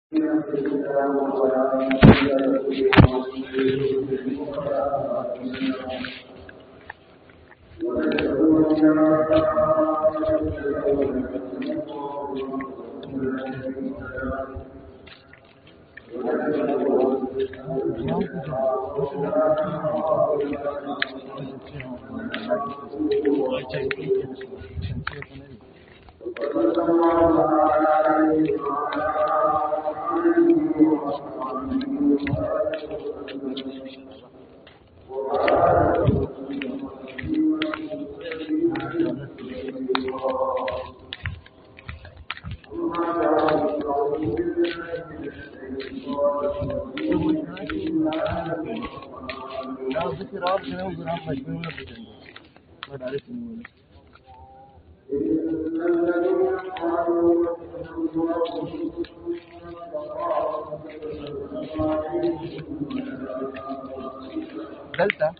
Delta.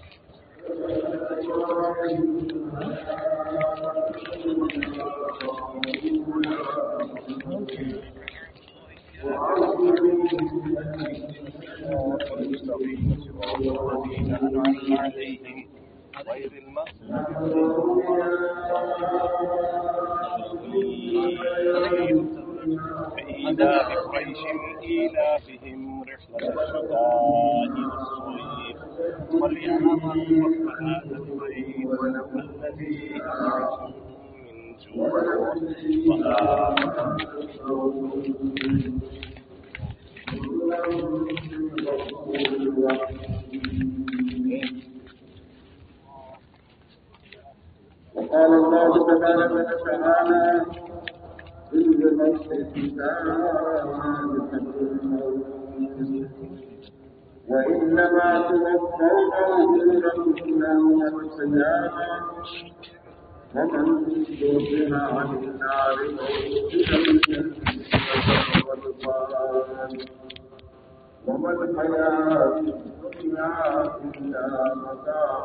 غير المغضوب إيلاف قريش إيلافهم رحلة الشتاء والصيف فليعبدوا رب هذا البيت الذي أطعمهم من جوع وقال الله تبارك وتعالى إنما وإنما توفون أجوركم يوم القيامة ومن زحزح عن النار وما الحياة الدنيا إلا متاع.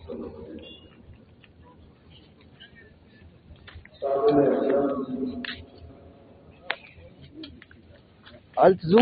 التزو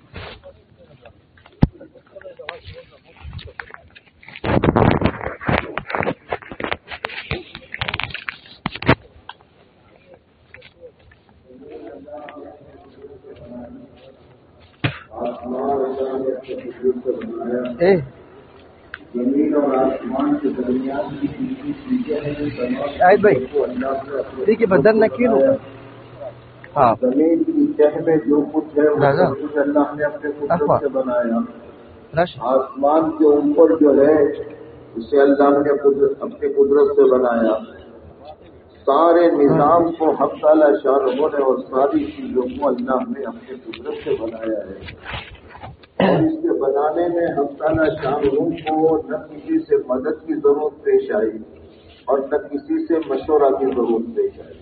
زمین اور آسمان کے درمیان کی چیزیں ہیں شاہد بھائی دیکھیے بدن نہ کیوں ہاں زمین کی تہ میں جو کچھ ہے وہ کچھ اللہ نے اپنے قدرت سے بنایا. آسمان کے اوپر جو ہے اسے اللہ نے اپنے قدرت سے بنایا. سارے نظام کو حق تعالی شان نے اور ساری چیزوں کو اللہ نے اپنے قدرت سے بنایا ہے. اور اس کے بنانے میں حق تعالی شان کو نہ کسی سے مدد کی ضرورت پیش آئی اور نہ کسی سے مشورہ کی ضرورت پیش آئی.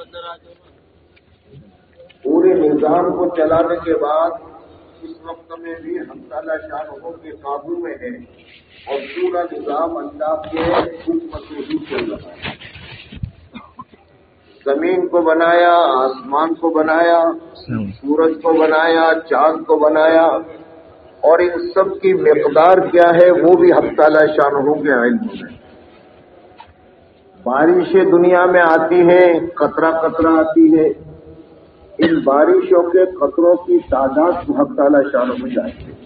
پورے نظام کو چلانے کے بعد اس وقت میں بھی حق تعالی شان کے قابو میں ہے اور پورا نظام اللہ کے حکم سے ہی چل رہا ہے. زمین کو بنایا، آسمان کو بنایا، سورج کو بنایا، چاند کو بنایا، اور ان سب کی مقدار کیا ہے وہ بھی حق تعالی شانہ کے علم میں. بارشیں دنیا میں آتی ہیں، قطرہ قطرہ آتی ہے. ان بارشوں کے قطروں کی تعداد کو حق تعالی شانہ جانتے ہیں.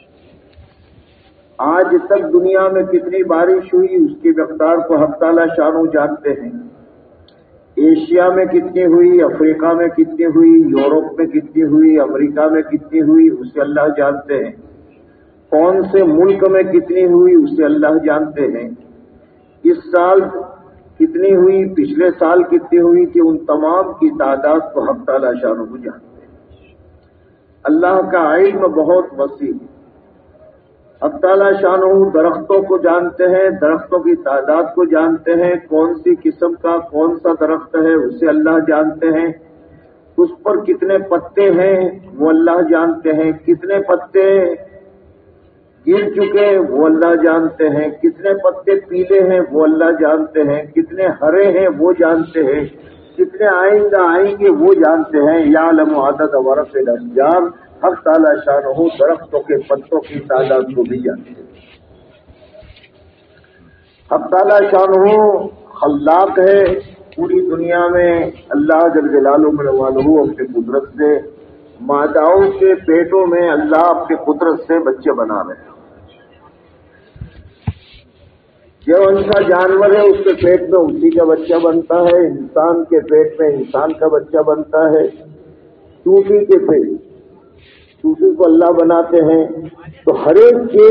آج تک دنیا میں کتنی بارش ہوئی اس کی مقدار کو حق تعالی شانہ جانتے ہیں. ایشیا میں کتنی ہوئی، افریقہ میں کتنی ہوئی، یورپ میں کتنی ہوئی، امریکہ میں کتنی ہوئی اسے اللہ جانتے ہیں. کون سے ملک میں کتنی ہوئی اسے اللہ جانتے ہیں. اس سال کتنی ہوئی، پچھلے سال کتنی ہوئی کہ ان تمام کی تعداد کو حق تعالی شانہ جانتے ہیں. اللہ کا علم بہت وسیع ہے. حق تعالی شانہ درختوں کو جانتے ہیں، درختوں کی تعداد کو جانتے ہیں. کون سی قسم کا کون سا درخت ہے اسے اللہ جانتے ہیں. اس پر کتنے پتے ہیں وہ اللہ جانتے ہیں. کتنے پتے گر چکے وہ اللہ جانتے ہیں. کتنے پتے پیلے ہیں وہ اللہ جانتے ہیں. کتنے ہرے ہیں وہ جانتے ہیں. کتنے آئندہ آئیں گے وہ جانتے ہیں. یعلم عدد ورق الاشجار، حق تعالی شانہ درختوں کے پتوں کی تعداد کو بھی جانتے ہیں. حق تعالی شانہ خلاق ہے. پوری دنیا میں اللہ جل جلالہ والہ اپنی قدرت سے ماداؤں کے پیٹوں میں اللہ اپنی قدرت سے بچے بنا رہے ہیں. جو انسا جانور ہے اس کے پیٹ میں اسی کا بچہ بنتا ہے، انسان کے پیٹ میں انسان کا بچہ بنتا ہے. چوٹی کے پیٹ، چوٹی کو اللہ بناتے ہیں. تو ہر ایک کے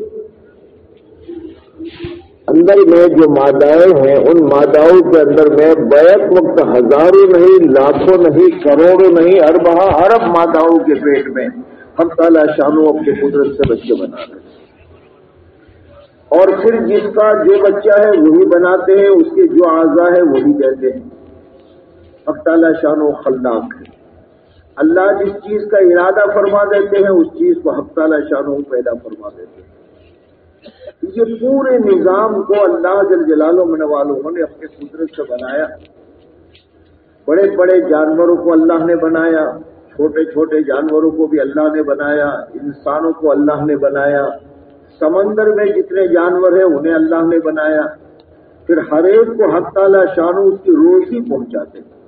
اندر میں جو مادائیں ہیں ان ماداؤں کے اندر میں بیک وقت ہزاروں نہیں، لاکھوں نہیں، کروڑوں نہیں، ارب ماداؤں کے پیٹ میں ہم تعالی شانو اپنی قدرت سے بچے بنا رہے ہیں. اور پھر جس کا جو بچہ ہے وہی بناتے ہیں، اس کے جو اعضاء ہے وہی دیتے ہیں. حق تعالی شانو خلاق ہے. اللہ جس چیز کا ارادہ فرما دیتے ہیں اس چیز کو حق تعالی شانو پیدا فرما دیتے ہیں. یہ پورے نظام کو اللہ جل جلالہ والوں نے اپنے قدرت سے بنایا. بڑے بڑے جانوروں کو اللہ نے بنایا، چھوٹے چھوٹے جانوروں کو بھی اللہ نے بنایا، انسانوں کو اللہ نے بنایا، سمندر میں جتنے جانور ہیں انہیں اللہ نے بنایا. پھر ہر ایک کو حق تعالی شانو اس کی روزی پہنچاتے ہیں.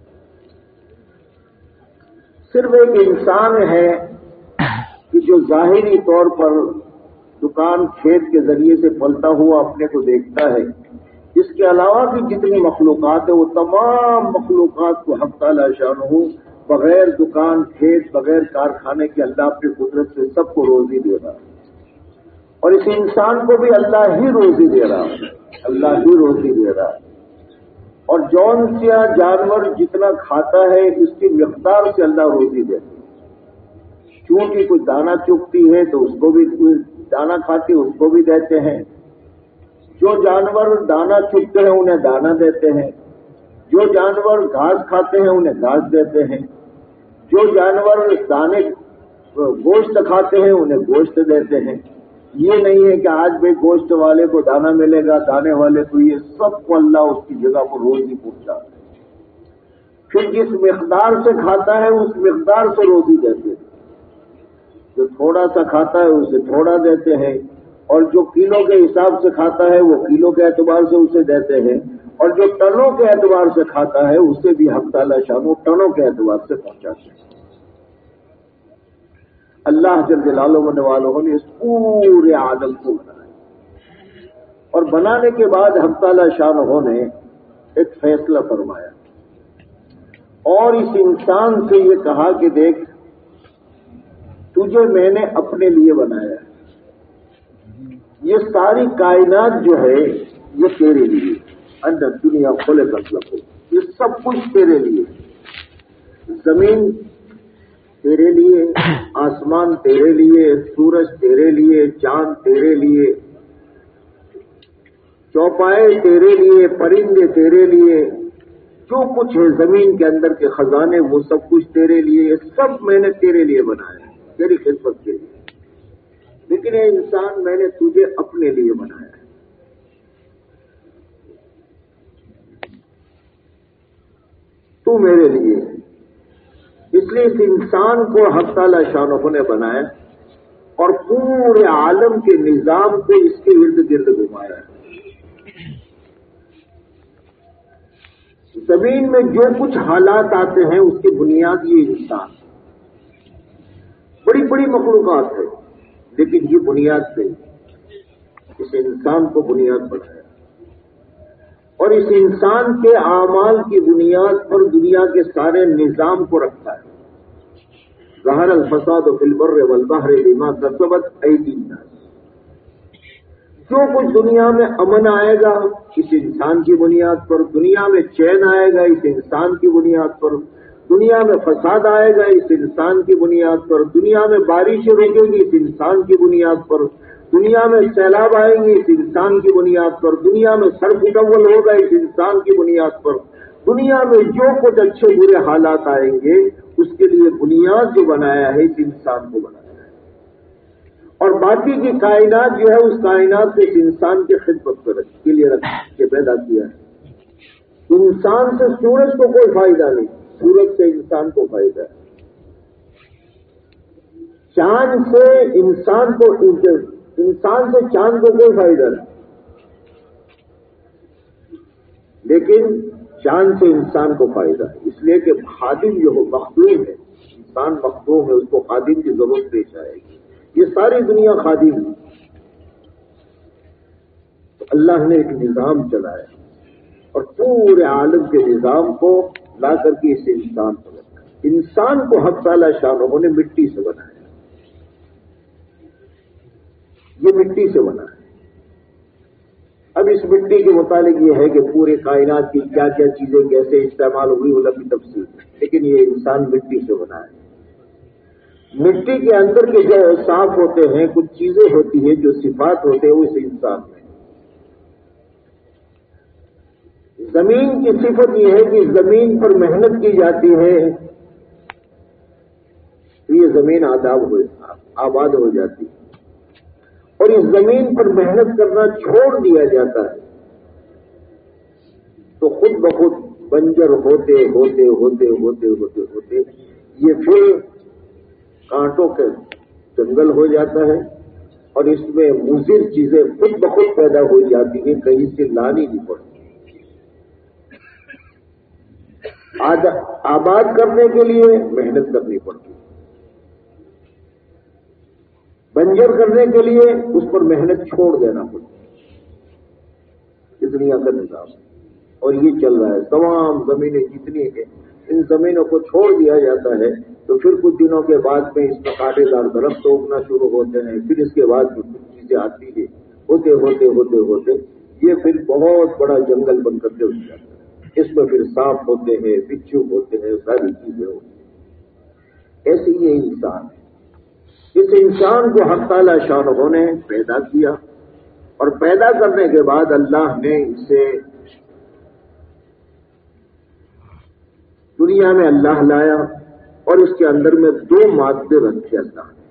صرف ایک انسان ہے کہ جو ظاہری طور پر دکان کھیت کے ذریعے سے پلتا ہوا اپنے کو دیکھتا ہے. اس کے علاوہ بھی جتنی مخلوقات ہیں وہ تمام مخلوقات کو حق تعالی شانہ بغیر دکان کھیت بغیر کارخانے کے اللہ اپنی قدرت سے سب کو روزی دے رہا ہے. اور اس انسان کو بھی اللہ ہی روزی دے رہا ہے، اللہ ہی روزی دے رہا ہے. اور جون سا جانور جتنا کھاتا ہے اس کی مقدار سے اللہ روزی دیتا ہے. چونکہ کوئی دانا چگتی ہے تو اس کو بھی دانا کھاتی اس کو بھی دیتے ہیں. جو جانور دانا چگتے ہیں انہیں دانا دیتے ہیں. جو جانور گھاس کھاتے ہیں انہیں گھاس دیتے ہیں. جو جانور دانے گوشت کھاتے ہیں انہیں گوشت دیتے ہیں. یہ نہیں ہے کہ آج بھائی گوشت والے کو دانا ملے گا، دانے والے کو، یہ سب کو اللہ اس کی جگہ پر روزی پہنچاتا ہے. پھر جس مقدار سے کھاتا ہے اس مقدار سے روزی دیتے ہیں. جو تھوڑا سا کھاتا ہے اسے تھوڑا دیتے ہیں، اور جو کلو کے حساب سے کھاتا ہے وہ کلو کے اعتبار سے اسے دیتے ہیں، اور جو ٹنوں کے اعتبار سے کھاتا ہے اسے بھی حق تعالی شانو ٹنوں کے اعتبار سے پہنچاتے ہیں. اللہ جل جلالہ والوں نے اس پورے عالم کو بنایا، اور بنانے کے بعد حق تعالی شانہ نے ایک فیصلہ فرمایا اور اس انسان سے یہ کہا کہ دیکھ تجھے میں نے اپنے لیے بنایا ہے. یہ ساری کائنات جو ہے یہ تیرے لیے، اندر دنیا کھولے مطلب یہ سب کچھ تیرے لیے. زمین تیرے لیے، آسمان تیرے لیے، سورج تیرے لیے، چاند تیرے لیے، چوپائے تیرے لیے، پرندے تیرے لیے، جو کچھ ہے زمین کے اندر کے خزانے وہ سب کچھ تیرے لیے. یہ سب میں نے تیرے لیے بنایا ہے، تیری خدمت کے لیے. لیکن یہ انسان میں نے تجھے اپنے لیے بنایا ہے. تو میرے لیے. اس لیے اس انسان کو حق تعالی شانہ نے بنایا اور پورے عالم کے نظام کو اس کے ارد گرد گھمایا ہے. زمین میں جو کچھ حالات آتے ہیں اس کی بنیاد یہ انسان. بڑی بڑی مخلوقات ہے لیکن یہ بنیاد سے اس انسان کو بنیاد بنایا اور اس انسان کے اعمال کی بنیاد پر دنیا کے سارے نظام کو رکھتا ہے. ظہر الفساد فی البر والبحر بما کسبت ایدی الناس. جو کچھ دنیا میں امن آئے گا اس انسان کی بنیاد پر، دنیا میں چین آئے گا اس انسان کی بنیاد پر، دنیا میں فساد آئے گا اس انسان کی بنیاد پر، دنیا میں بارشیں رکے گی اس انسان کی بنیاد پر، دنیا میں سیلاب آئیں گے اس انسان کی بنیاد پر، دنیا میں سر پھٹول ہوگا اس انسان کی بنیاد پر. دنیا میں جو کچھ اچھے برے حالات آئیں گے اس کے لیے بنیاد جو بنایا ہے اس انسان کو بنایا ہے. اور باقی کی کائنات جو ہے اس کائنات کو اس انسان کی خدمت کے لیے رکھ کے پیدا کیا ہے. انسان سے سورج کو کوئی فائدہ نہیں، سورج سے انسان کو فائدہ ہے، چاند سے انسان سے چاند کو کوئی فائدہ نہیں، لیکن چاند سے انسان کو فائدہ ہے، اس لیے کہ خادم جو ہو مخدوم ہے، انسان مخدوم ہے، اس کو خادم کی ضرورت پیش آئے گی، یہ ساری دنیا خادم ہے۔ تو اللہ نے ایک نظام چلایا اور پورے عالم کے نظام کو لا کر کے اس انسان کو رکھا۔ انسان کو حق تعالی شانہ نے مٹی سے بنایا، یہ مٹی سے بنا ہے۔ اب اس مٹی کے متعلق یہ ہے کہ پورے کائنات کی کیا کیا چیزیں کیسے استعمال ہوئی علم کی تفصیل، لیکن یہ انسان مٹی سے بنا ہے۔ مٹی کے اندر کے جو صاف ہوتے ہیں، کچھ چیزیں ہوتی ہیں جو صفات ہوتے ہیں، وہ اس انسان میں۔ زمین کی صفت یہ ہے کہ زمین پر محنت کی جاتی ہے تو یہ زمین آباد ہو جاتی ہے، اور اس زمین پر محنت کرنا چھوڑ دیا جاتا ہے تو خود بخود بنجر ہوتے ہوتے ہوتے ہوتے ہوتے ہوتے یہ پھر کانٹوں کے جنگل ہو جاتا ہے، اور اس میں مضر چیزیں خود بخود پیدا ہو جاتی ہیں، کہیں سے لانی نہیں پڑتی۔ آباد کرنے کے لیے محنت کرنی پڑتی، بنجر کرنے کے لیے اس پر محنت چھوڑ دینا پڑتی۔ اس دنیا کا نظام اور یہ چل رہا ہے، تمام زمینیں جتنی ہیں ان زمینوں کو چھوڑ دیا جاتا ہے، تو پھر کچھ دنوں کے بعد میں اس میں کانٹے دار درخت اگنا شروع ہوتے ہیں، پھر اس کے بعد کچھ چیزیں آتی ہیں، ہوتے ہوتے ہوتے ہوتے یہ پھر بہت بڑا جنگل بن کر کے اٹھ جاتا ہے۔ اس میں پھر سانپ ہوتے ہیں، بچھو ہوتے ہیں، ساری چیزیں ہوتی ہیں۔ ایسے یہ انسان ہے، اس انسان کو حق تعالی شانہ نے پیدا کیا، اور پیدا کرنے کے بعد اللہ نے اسے دنیا میں اللہ لایا، اور اس کے اندر میں دو مادے رکھے اللہ نے۔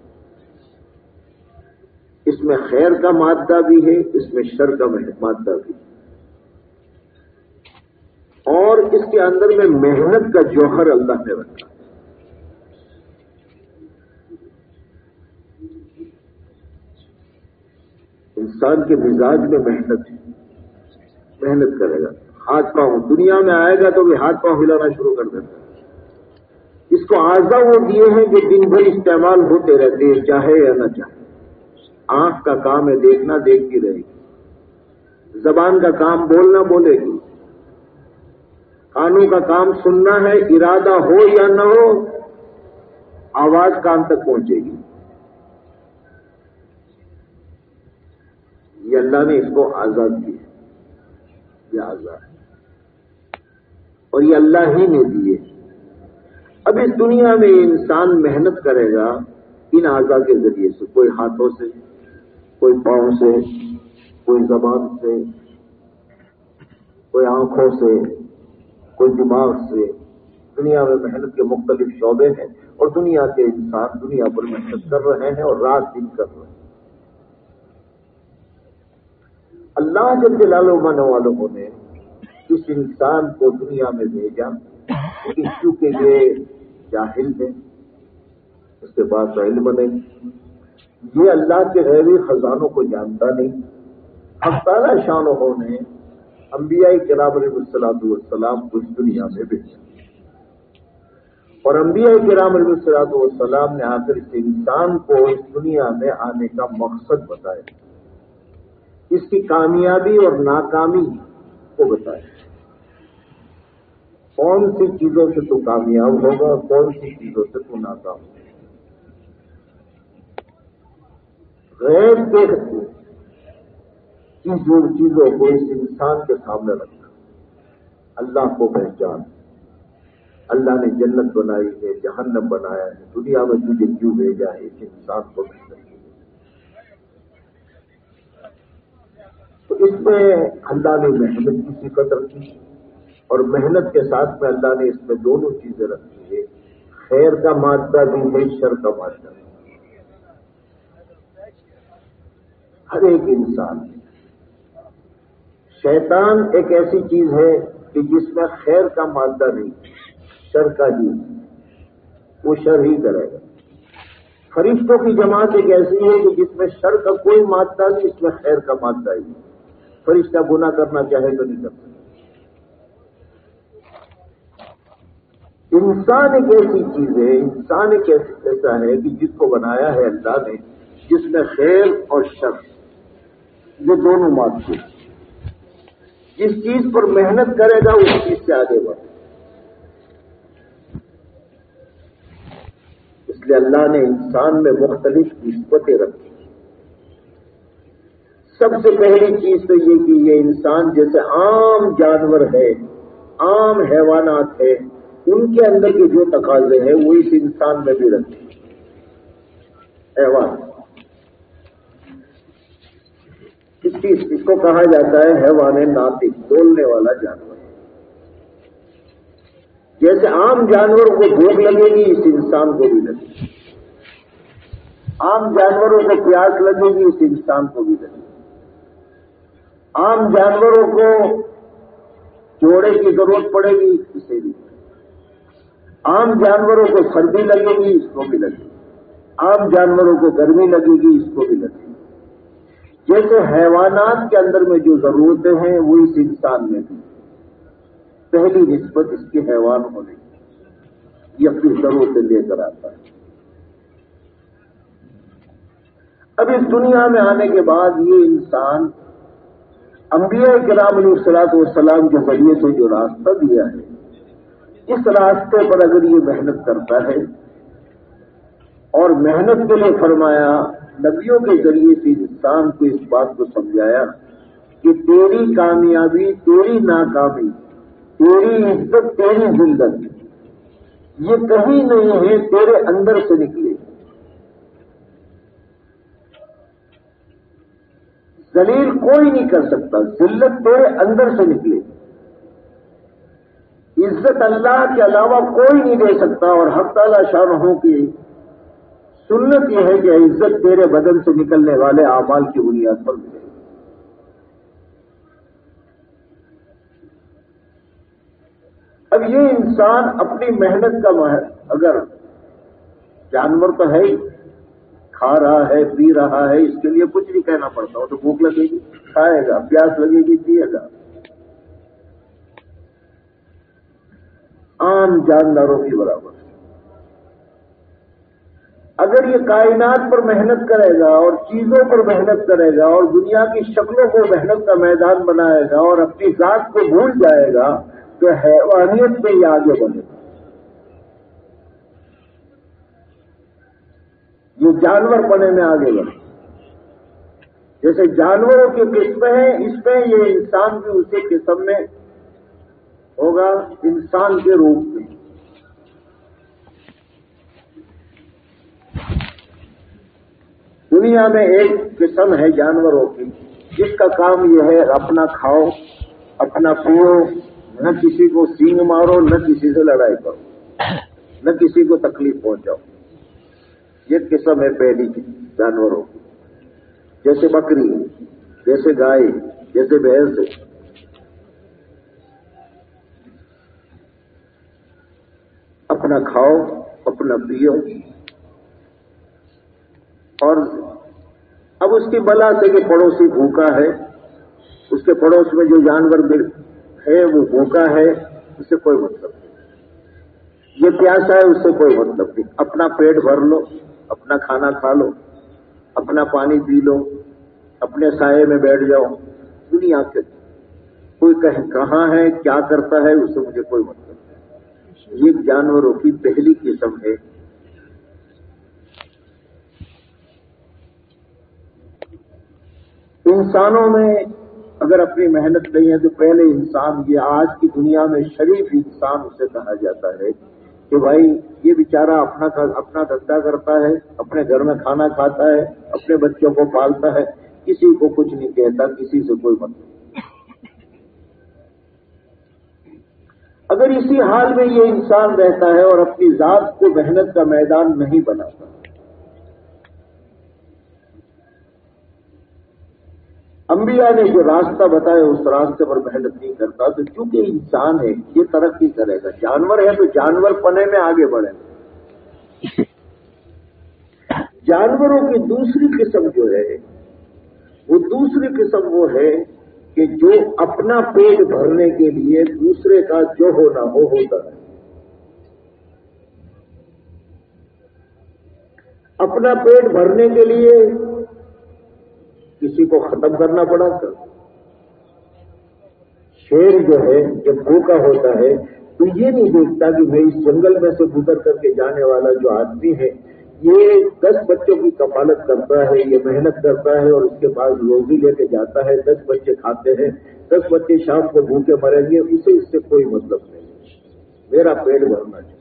اس میں خیر کا مادہ بھی ہے، اس میں شر کا مادہ بھی ہے، اور اس کے اندر میں محنت کا جوہر اللہ نے رکھا۔ انسان کے مزاج میں محنت ہے، محنت کرے گا، ہاتھ پاؤں دنیا میں آئے گا تو بھی ہاتھ پاؤں ہلانا شروع کر دیتا ہے۔ اس کو اعضاء وہ دیے ہیں جو دن بھر استعمال ہوتے رہتے ہیں، چاہے یا نہ چاہے۔ آنکھ کا کام ہے دیکھنا، دیکھتی رہے گی۔ زبان کا کام بولنا، بولے گی۔ کانوں کا کام سننا ہے، ارادہ ہو یا نہ ہو آواز کان تک پہنچے گی۔ یہ اللہ نے اس کو آزاد کیا، یہ آزاد ہے، اور یہ اللہ ہی نے دیے۔ اب اس دنیا میں انسان محنت کرے گا ان اعضاء کے ذریعے سے، کوئی ہاتھوں سے، کوئی پاؤں سے، کوئی زبان سے، کوئی آنکھوں سے، کوئی دماغ سے۔ دنیا میں محنت کے مختلف شعبے ہیں، اور دنیا کے انسان دنیا پر محنت کر رہے ہیں اور رات دن کر رہے ہیں۔ اللہ جل جلالہ والوں نے اس انسان کو دنیا میں بھیجا، لیکن چونکہ یہ جاہل ہے، اس کے پاس علم نہیں، یہ اللہ کے غیبی خزانوں کو جانتا نہیں، حق تعالی شانہ نے انبیاء کرام علیہ الصلوۃ والسلام کو اس دنیا میں بھیجا، اور انبیاء کرام علیہ الصلوۃ والسلام نے آ کر اس انسان کو اس دنیا میں آنے کا مقصد بتایا، اس کی کامیابی اور ناکامی کو بتایا۔ کون سی چیزوں سے تو کامیاب ہوگا، کون سی چیزوں سے تو ناکام ہوگا۔ غیب کے چیزوں کو اس انسان کے سامنے رکھنا، اللہ کو پہچان، اللہ نے جنت بنائی ہے، جہنم بنایا ہے، دنیا میں تجھے کیوں بھیجا ہے، اس انسان کو پہچان۔ تو اس میں اللہ نے محنت کی صفت رکھی، اور محنت کے ساتھ میں اللہ نے اس میں دونوں چیزیں رکھی ہے، خیر کا مادہ بھی ہے، شر کا مادہ بھی۔ ہر ایک انسان، شیطان ایک ایسی چیز ہے کہ جس میں خیر کا مادہ نہیں، شر کا ہی، وہ شر ہی کرے گا۔ فرشتوں کی جماعت ایک ایسی ہے کہ جس میں شر کا کوئی مادہ نہیں، اس میں خیر کا مادہ ہی، فرشتہ گناہ کرنا چاہے تو نہیں کرتا۔ انسان ایک ایسی چیز ہے، انسان ایک ایسا ہے کہ جس کو بنایا ہے اللہ نے، جس میں خیر اور شر یہ دونوں مادے، جس چیز پر محنت کرے گا اس چیز سے آگے بڑھے۔ اس لیے اللہ نے انسان میں مختلف نسبتیں رکھی۔ سب سے پہلی چیز تو یہ کہ یہ انسان جیسے عام جانور ہے، عام حیوانات ہے، ان کے اندر کے جو تقاضے ہیں وہ اس انسان میں بھی رکھے۔ حیوان اس کو کہا جاتا ہے حیوان ناطق، بولنے والا جانور۔ جیسے عام جانور کو بھوک لگے گی اس انسان کو بھی لگے گی، عام جانوروں کو پیاس لگے گی اس انسان کو بھی لگے گی، عام جانوروں کو جوڑے کی ضرورت پڑے گی اسے بھی، عام جانوروں کو سردی لگے گی اس کو بھی لگے گی، عام جانوروں کو گرمی لگے گی اس کو بھی لگے گی۔ جیسے حیوانات کے اندر میں جو ضرورتیں ہیں وہ اس انسان میں بھی، پہلی نسبت اس کی حیوان ہونے کی، یہ اپنی ضرورتیں لے کر آتا ہے۔ اب اس دنیا میں آنے کے بعد یہ انسان انبیاء کرام علیہ الصلوۃ والسلام کے ذریعے سے جو راستہ دیا ہے، اس راستے پر اگر یہ محنت کرتا ہے، اور محنت کے لیے فرمایا، نبیوں کے ذریعے سے انسان کو اس بات کو سمجھایا کہ تیری کامیابی، تیری ناکامی، تیری عزت، تیری ذلت یہ کہیں نہیں ہے، تیرے اندر سے نکلے۔ ذلیل کوئی نہیں کر سکتا، ذلت تیرے اندر سے نکلے۔ عزت اللہ کے علاوہ کوئی نہیں دے سکتا، اور حق تعالی شانہ کی سنت یہ ہے کہ عزت تیرے بدن سے نکلنے والے اعمال کی بنیاد پر ملے۔ اب یہ انسان اپنی محنت کا اگر جانور تو ہے ہی، کھا رہا ہے، پی رہا ہے، اس کے لیے کچھ نہیں کہنا پڑتا، وہ تو بھوک لگے گی کھائے گا، پیاس لگے گی پیے گا، عام جانداروں کی برابر۔ اگر یہ کائنات پر محنت کرے گا اور چیزوں پر محنت کرے گا اور دنیا کی شکلوں کو محنت کا میدان بنائے گا اور اپنی ذات کو بھول جائے گا تو حیوانیت میں یہ آگے بڑھے گا۔ یہ جانور پنے میں آگے بڑھے، جیسے جانوروں کی قسمیں ہیں، اس میں یہ انسان بھی اسی قسم میں ہوگا، انسان کے روپ میں۔ دنیا میں ایک قسم ہے جانوروں کی جس کا کام یہ ہے اپنا کھاؤ، اپنا پیو، نہ کسی کو سینگ مارو، نہ کسی سے لڑائی کرو، نہ کسی کو تکلیف پہنچاؤ۔ یہ قسم ہے پہلی جانوروں کی، جیسے بکری، جیسے گائے، جیسے بھینس ہے۔ اپنا کھاؤ، اپنا پیو، اور اب اس کی بلا سے کہ پڑوسی بھوکا ہے، اس کے پڑوس میں جو جانور ہے وہ بھوکا ہے، اس سے کوئی مطلب نہیں۔ یہ پیاسا ہے، اس سے کوئی مطلب نہیں۔ اپنا پیٹ بھر لو، اپنا کھانا کھا لو، اپنا پانی پی لو، اپنے سائے میں بیٹھ جاؤ۔ دنیا کے کوئی کہاں ہے، کیا کرتا ہے، اس سے مجھے کوئی مطلب نہیں۔ یہ جانوروں کی پہلی قسم ہے۔ انسانوں میں اگر اپنی محنت نہیں ہے تو پہلے انسان، یہ آج کی دنیا میں شریف انسان اسے کہا جاتا ہے کہ بھائی یہ بیچارہ اپنا دھندا کرتا ہے، اپنے گھر میں کھانا کھاتا ہے، اپنے بچوں کو پالتا ہے، کسی کو کچھ نہیں کہتا، کسی سے کوئی مطلب نہیں۔ اگر اسی حال میں یہ انسان رہتا ہے اور اپنی ذات کو محنت کا میدان نہیں بناتا، انبیاء نے جو راستہ بتایا اس راستے پر محنت نہیں کرتا تو چونکہ انسان ہے یہ ترقی کرے گا. جانور ہے تو جانور پنے میں آگے بڑھے گا. جانوروں کی دوسری قسم جو ہے وہ دوسری قسم وہ ہے کہ جو اپنا پیٹ بھرنے کے لیے دوسرے کا جو ہونا ہو ہوتا ہے. اپنا پیٹ بھرنے کے لیے کسی کو ختم کرنا پڑا تھا. شیر جو ہے جب بھوکا ہوتا ہے تو یہ نہیں دیکھتا کہ میں اس جنگل میں سے گزر کر کے جانے والا جو آدمی ہے یہ 10 بچوں کی کفالت کرتا ہے, یہ محنت کرتا ہے اور اس کے پاس روزی لے کے جاتا ہے, 10 بچے کھاتے ہیں, 10 بچے شام کو بھوکے مریں گے, اسے اس سے کوئی مطلب نہیں. میرا پیٹ بھرنا چاہیے.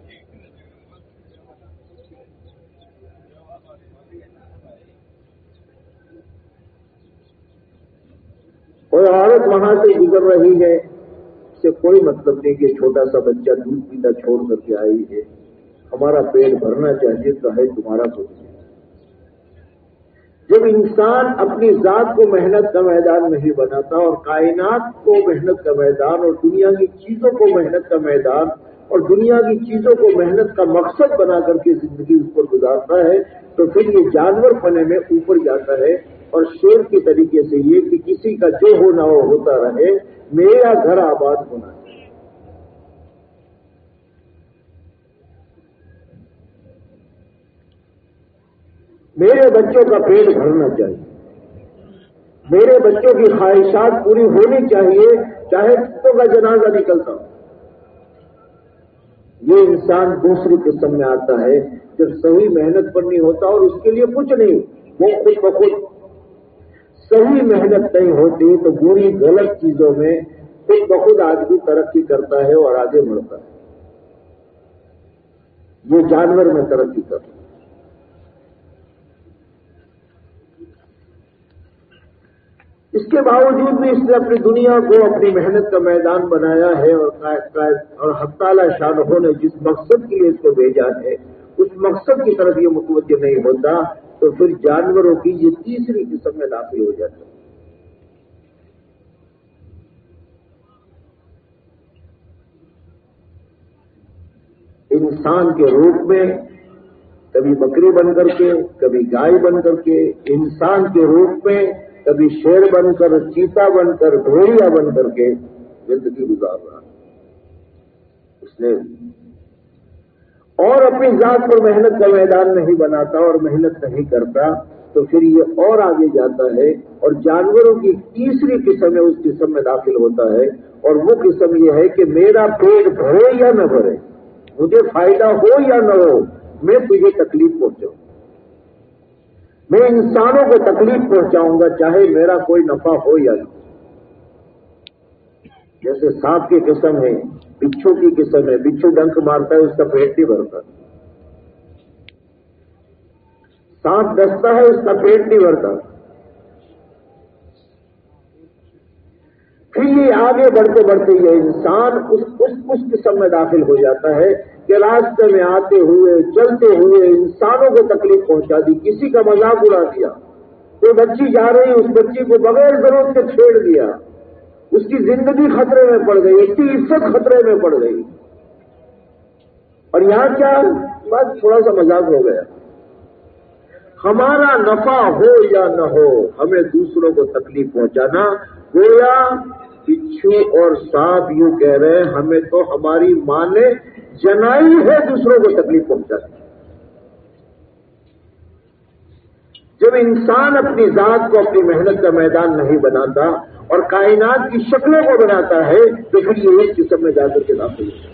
کوئی عورت وہاں سے گزر رہی ہے, اس سے کوئی مطلب نہیں کہ چھوٹا سا بچہ دودھ پیتا چھوڑ کر کے آئی ہے. ہمارا پیٹ بھرنا چاہیے تو ہے تمہارا کچھ نہیں. جب انسان اپنی ذات کو محنت کا میدان نہیں بناتا اور کائنات کو محنت کا میدان اور دنیا کی چیزوں کو محنت کا میدان اور دنیا کی چیزوں کو محنت کا مقصد بنا کر کے زندگی اس پر گزارتا ہے تو پھر یہ جانور پنے میں اوپر جاتا ہے. اور شیر کے طریقے سے یہ کہ کسی کا جو ہونا ہو ہوتا رہے, میرا گھر آباد ہونا ہے. میرے بچوں کا پیٹ بھرنا چاہیے, میرے بچوں کی خواہشات پوری ہونی چاہیے چاہے کتوں کا جنازہ نکلتا ہو. یہ انسان دوسری قسم میں آتا ہے جب صحیح محنت پر نہیں ہوتا اور اس کے لیے کچھ نہیں, وہ خود بخود صحیح محنت نہیں ہوتی تو بری غلط چیزوں میں خود بخود آدمی ترقی کرتا ہے اور آگے بڑھتا ہے. یہ جانور میں ترقی کرتا ہے. اس کے باوجود بھی اس نے اپنی دنیا کو اپنی محنت کا میدان بنایا ہے اور حق تعالی شان نے جس مقصد کے لیے اس کو بھیجا ہے اس مقصد کی طرف یہ متوجہ نہیں ہوتا تو پھر جانوروں کی یہ تیسری قسم میں داخل ہو جاتا ہے. انسان کے روپ میں کبھی بکری بن کر کے, کبھی گائے بن کر کے, انسان کے روپ میں کبھی شیر بن کر, چیتا بن کر, ڈھوڑیا بن کر کے زندگی گزار رہا ہے. اس نے اور اپنی ذات پر محنت کا میدان نہیں بناتا اور محنت نہیں کرتا تو پھر یہ اور آگے جاتا ہے اور جانوروں کی تیسری قسم ہے اس قسم میں داخل ہوتا ہے. اور وہ قسم یہ ہے کہ میرا پیٹ بھرے یا نہ بھرے, مجھے فائدہ ہو یا نہ ہو, میں تجھے تکلیف پہنچاؤں. میں انسانوں کو تکلیف پہنچاؤں گا چاہے میرا کوئی نفع ہو یا نہ. جیسے سانپ کی قسم ہے, بچھو کی قسم ہے, بچھو ڈنک مارتا ہے اس کا پیٹ نہیں بھرتا, سانپ ڈستا ہے اس کا پیٹ نہیں بھرتا. پھر یہ آگے بڑھتے بڑھتے یہ انسان اس قسم میں داخل ہو جاتا ہے کہ راستے میں آتے ہوئے چلتے ہوئے انسانوں کو تکلیف پہنچا دی, کسی کا مذاق اڑا دیا, کوئی بچی جا رہی اس بچی کو بغیر ضرورت کے چھیڑ دیا, اس کی زندگی خطرے میں پڑ گئی, اس کی عزت خطرے میں پڑ گئی. اور یہاں کیا بس تھوڑا سا مذاق ہو گیا. ہمارا نفع ہو یا نہ ہو ہمیں دوسروں کو تکلیف پہنچانا, گویا بچھو اور سانپ یوں کہہ رہے ہیں ہمیں تو ہماری ماں نے جنائی ہے دوسروں کو تکلیف پہنچانا. جب انسان اپنی ذات کو اپنی محنت کا میدان نہیں بناتا اور کائنات کی شکلوں کو بناتا ہے تو پھر یہ ایک قسم میں جا کر کے داخل ہوتا ہے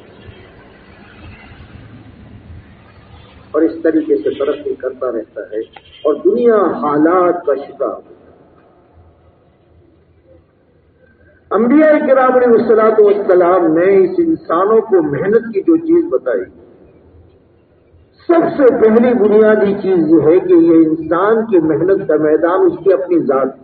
اور اس طریقے سے ترقی کرتا رہتا ہے اور دنیا حالات کا شکار ہوتا ہے. انبیاء کرام علیہ الصلوۃ والسلام نے اس انسانوں کو محنت کی جو چیز بتائی, سب سے پہلی بنیادی چیز یہ ہے کہ یہ انسان کی محنت کا میدان اس کی اپنی ذات,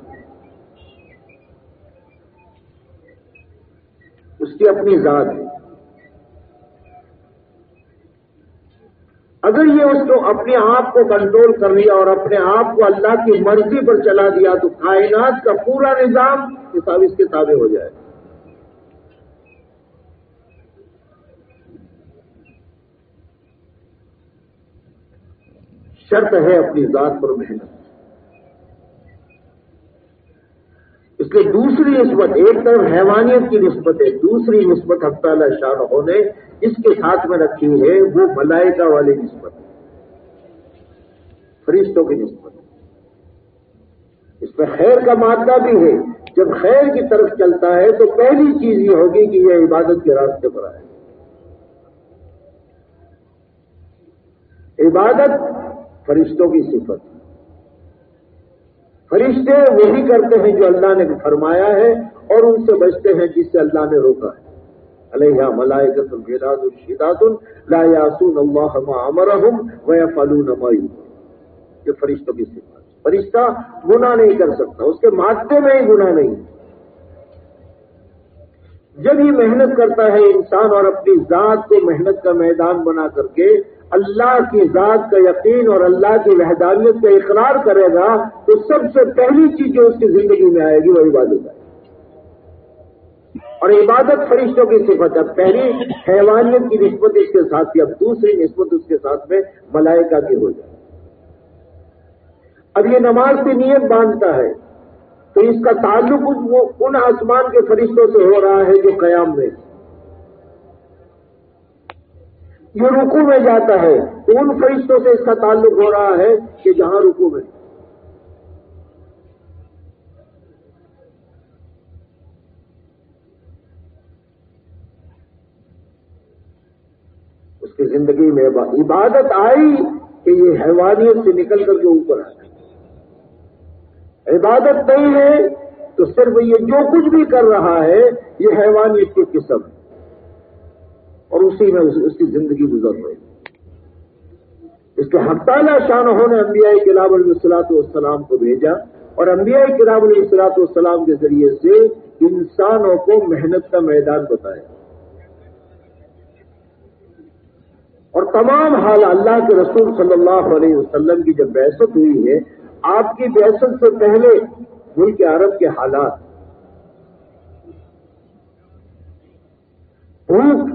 اس کی اپنی ذات ہے. اگر یہ اس کو اپنے آپ کو کنٹرول کر لیا اور اپنے آپ کو اللہ کی مرضی پر چلا دیا تو کائنات کا پورا نظام اس کے تابع ہو جائے. شرط ہے اپنی ذات پر محنت. اس لیے دوسری نسبت، ایک طرف حیوانیت کی نسبت ہے، دوسری نسبت حق تعالی شان ہونے اس کے ساتھ میں رکھی ہے، وہ ملائکہ والی نسبت ہے، فرشتوں کی نسبت. اس میں خیر کا مادہ بھی ہے. جب خیر کی طرف چلتا ہے تو پہلی چیز یہ ہوگی کہ یہ عبادت کے راستے پر آئے. عبادت فرشتوں کی صفت. فرشتے وہی کرتے ہیں جو اللہ نے فرمایا ہے اور ان سے بچتے ہیں جس سے اللہ نے روکا ہے. علیہا ملائکۃ غلاظ شداد لا یعصون اللہ ما امرهم ویفعلون ما یؤمرون. یہ فرشتوں کی صفت. فرشتہ گناہ نہیں کر سکتا، اس کے مادے میں ہی گناہ نہیں. جب یہ محنت کرتا ہے انسان اور اپنی ذات کو محنت کا میدان بنا کر کے اللہ کی ذات کا یقین اور اللہ کی وحدانیت کا اقرار کرے گا تو سب سے پہلی چیز جو اس کی زندگی میں آئے گی وہ عبادت ہے. اور عبادت فرشتوں کی صفت ہے. پہلی حیوانیت کی نسبت اس کے ساتھ تھی، اب دوسری نسبت اس کے ساتھ میں ملائکہ کی ہو جائے. اب یہ نماز کی نیت باندھتا ہے تو اس کا تعلق ان آسمان کے فرشتوں سے ہو رہا ہے جو قیام میں. یہ رکوع میں جاتا ہے تو ان فرشتوں سے اس کا تعلق ہو رہا ہے کہ جہاں رکوع میں. اس کی زندگی میں عبادت آئی کہ یہ حیوانیت سے نکل کر کے اوپر آئے. عبادت نہیں ہے تو صرف یہ جو کچھ بھی کر رہا ہے یہ حیوانیت کی قسم ہے اور اسی میں اس کی زندگی گزر رہی. اس کے حق تعالی شان نے انبیاء کرام علیہ الصلوۃ والسلام کو بھیجا اور انبیاء کرام علیہ الصلوۃ والسلام کے ذریعے سے انسانوں کو محنت کا میدان بتایا. اور تمام حال اللہ کے رسول صلی اللہ علیہ وسلم کی جب بعثت ہوئی ہے، آپ کی بعثت سے پہلے ملک عرب کے حالات، بھوک،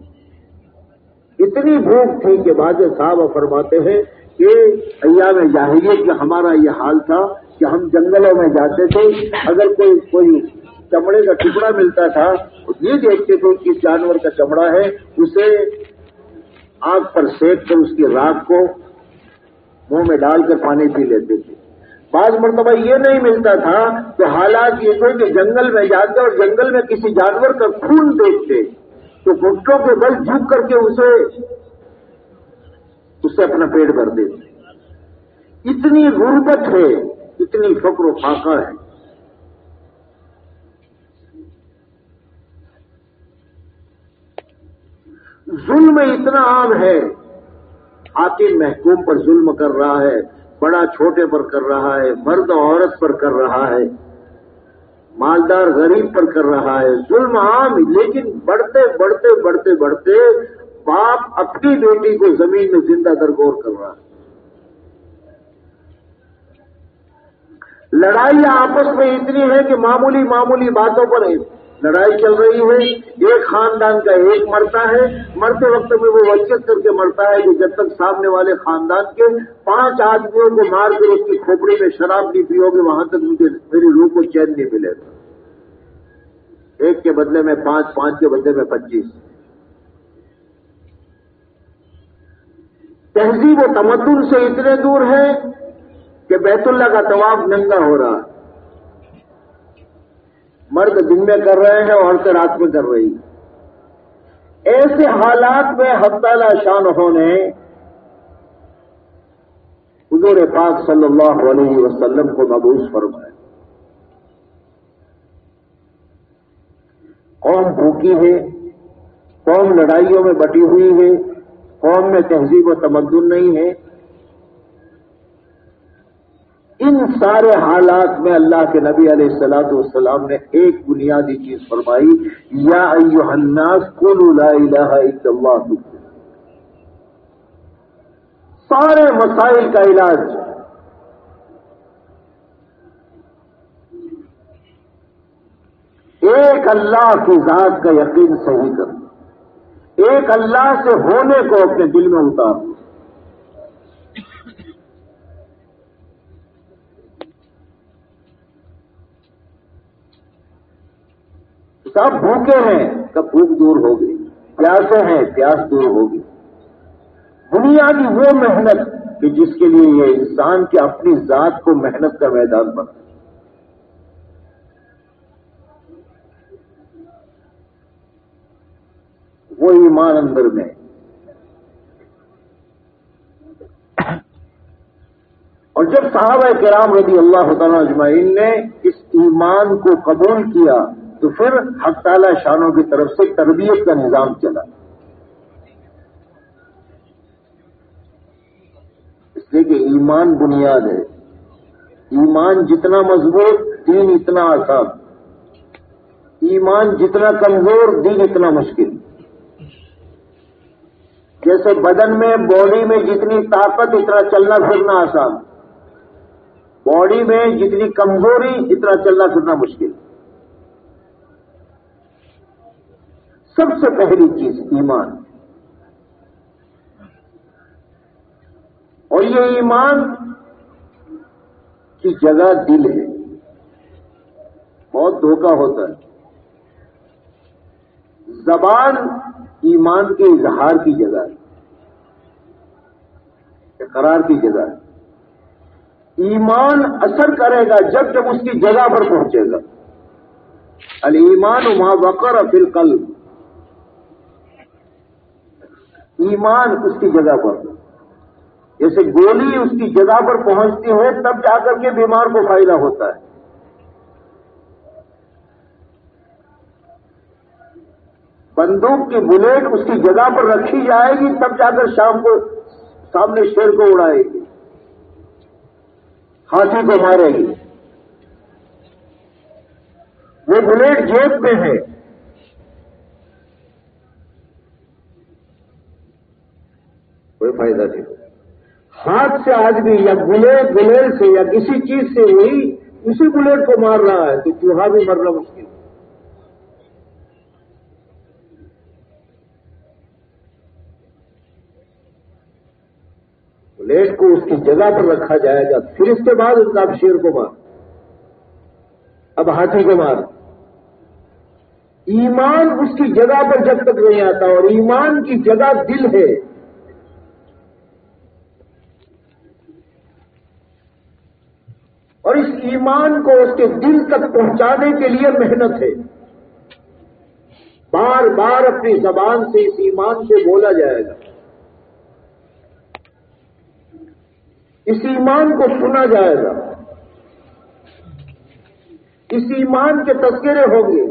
اتنی بھوک تھی کہ بعض صحابہ فرماتے ہیں کہ ایام جاہلیت میں ہمارا یہ حال تھا کہ ہم جنگلوں میں جاتے تھے، اگر کوئی چمڑے کا ٹکڑا ملتا تھا یہ دیکھتے تھے کہ جانور کا چمڑا ہے، اسے آگ پر سینک کر اس کی راکھ کو منہ میں ڈال کر پانی پی لیتے تھے. بعض مرتبہ یہ نہیں ملتا تھا تو حالات یہ تھے کہ جنگل میں جاتے اور جنگل میں کسی جانور کا خون دیکھتے تو گھٹنوں کے بل جھک کر کے اسے اپنا پیٹ بھر دیتے. اتنی غربت ہے، اتنی فقر و فاقہ ہے. ظلم اتنا عام ہے، حاکم محکوم پر ظلم کر رہا ہے، بڑا چھوٹے پر کر رہا ہے، مرد عورت پر کر رہا ہے، مالدار غریب پر کر رہا ہے. ظلم عام، لیکن بڑھتے بڑھتے بڑھتے بڑھتے باپ اپنی بیٹی کو زمین میں زندہ درگور کر رہا ہے. لڑائی آپس میں اتنی ہے کہ معمولی باتوں پر لڑائی چل رہی ہے. ایک خاندان کا ایک مرتا ہے، مرتے وقت میں وہ وصیت کر کے مرتا ہے کہ جب تک سامنے والے خاندان کے 5 آدمیوں کو مار کر اس کی کھوپڑی میں شراب نہیں پیو گے وہاں تک مجھے میری روح کو چین نہیں ملے گا. ایک کے بدلے میں 5، 5 کے بدلے میں 25. تہذیب و تمدن سے اتنے دور ہے کہ بیت اللہ کا طواف ننگا ہو رہا ہے. مرد دن میں کر رہے ہیں، عورتیں رات میں کر رہی. ایسے حالات میں حق تعالی شان نے حضور پاک صلی اللہ علیہ وسلم کو مبعوث فرمایا. قوم بھوکی ہے، قوم لڑائیوں میں بٹی ہوئی ہے، قوم میں تہذیب و تمدن نہیں ہے. ان سارے حالات میں اللہ کے نبی علیہ الصلوۃ والسلام نے ایک بنیادی چیز فرمائی، یا ایھا الناس قولوا لا الہ الا اللہ. سارے مسائل کا علاج ایک اللہ کی ذات کا یقین صحیح کر، ایک اللہ سے ہونے کو اپنے دل میں اتار۔ سب بھوکے ہیں، کب بھوک دور ہوگی، پیاسے ہیں، پیاس دور ہوگی۔ بنیادی وہ محنت کہ جس کے لیے یہ انسان کی اپنی ذات کو محنت کا میدان بنا، وہ ایمان اندر میں۔ اور جب صحابہ کرام رضی اللہ تعالیٰ اجمعین نے اس ایمان کو قبول کیا تو پھر حق تعالی شانوں کی طرف سے تربیت کا نظام چلا، اس لیے کہ ایمان بنیاد ہے۔ ایمان جتنا مضبوط دین اتنا آسان، ایمان جتنا کمزور دین اتنا مشکل۔ جیسے بدن میں باڈی میں جتنی طاقت اتنا چلنا پھرنا آسان، باڈی میں جتنی کمزوری اتنا چلنا پھرنا مشکل۔ سب سے پہلی چیز ایمان، اور یہ ایمان کی جگہ دل ہے۔ بہت دھوکہ ہوتا ہے، زبان ایمان کے اظہار کی جگہ ہے، اقرار کی جگہ ہے۔ ایمان اثر کرے گا جب اس کی جگہ پر پہنچے گا۔ الایمان ما وقر فی القلب، ایمان اس کی جگہ پر، جیسے گولی اس کی جگہ پر پہنچتی ہے تب جا کر کے بیمار کو فائدہ ہوتا ہے۔ بندوق کی بلیٹ اس کی جگہ پر رکھی جائے گی تب جا کر شام کو سامنے شیر کو اڑائے گی، ہاتھی کو مارے گی۔ وہ بلیٹ جیب میں ہے، کوئی فائدہ نہیں۔ ہاتھ سے آدمی یا گلیل سے یا کسی چیز سے وہی اسی بلیٹ کو مار رہا ہے تو چوہا بھی مرنا مشکل ہے۔ بلیٹ کو اس کی جگہ پر رکھا جائے گا، پھر اس کے بعد اس کا اب شیر کو مار، اب ہاتھی کو مار۔ ایمان اس کی جگہ پر جب تک نہیں آتا، اور ایمان کی جگہ دل ہے۔ اور اس ایمان کو اس کے دل تک پہنچانے کے لیے محنت ہے۔ بار بار اپنی زبان سے اس ایمان سے بولا جائے گا، اس ایمان کو سنا جائے گا، اس ایمان کے تذکرے ہوں گے،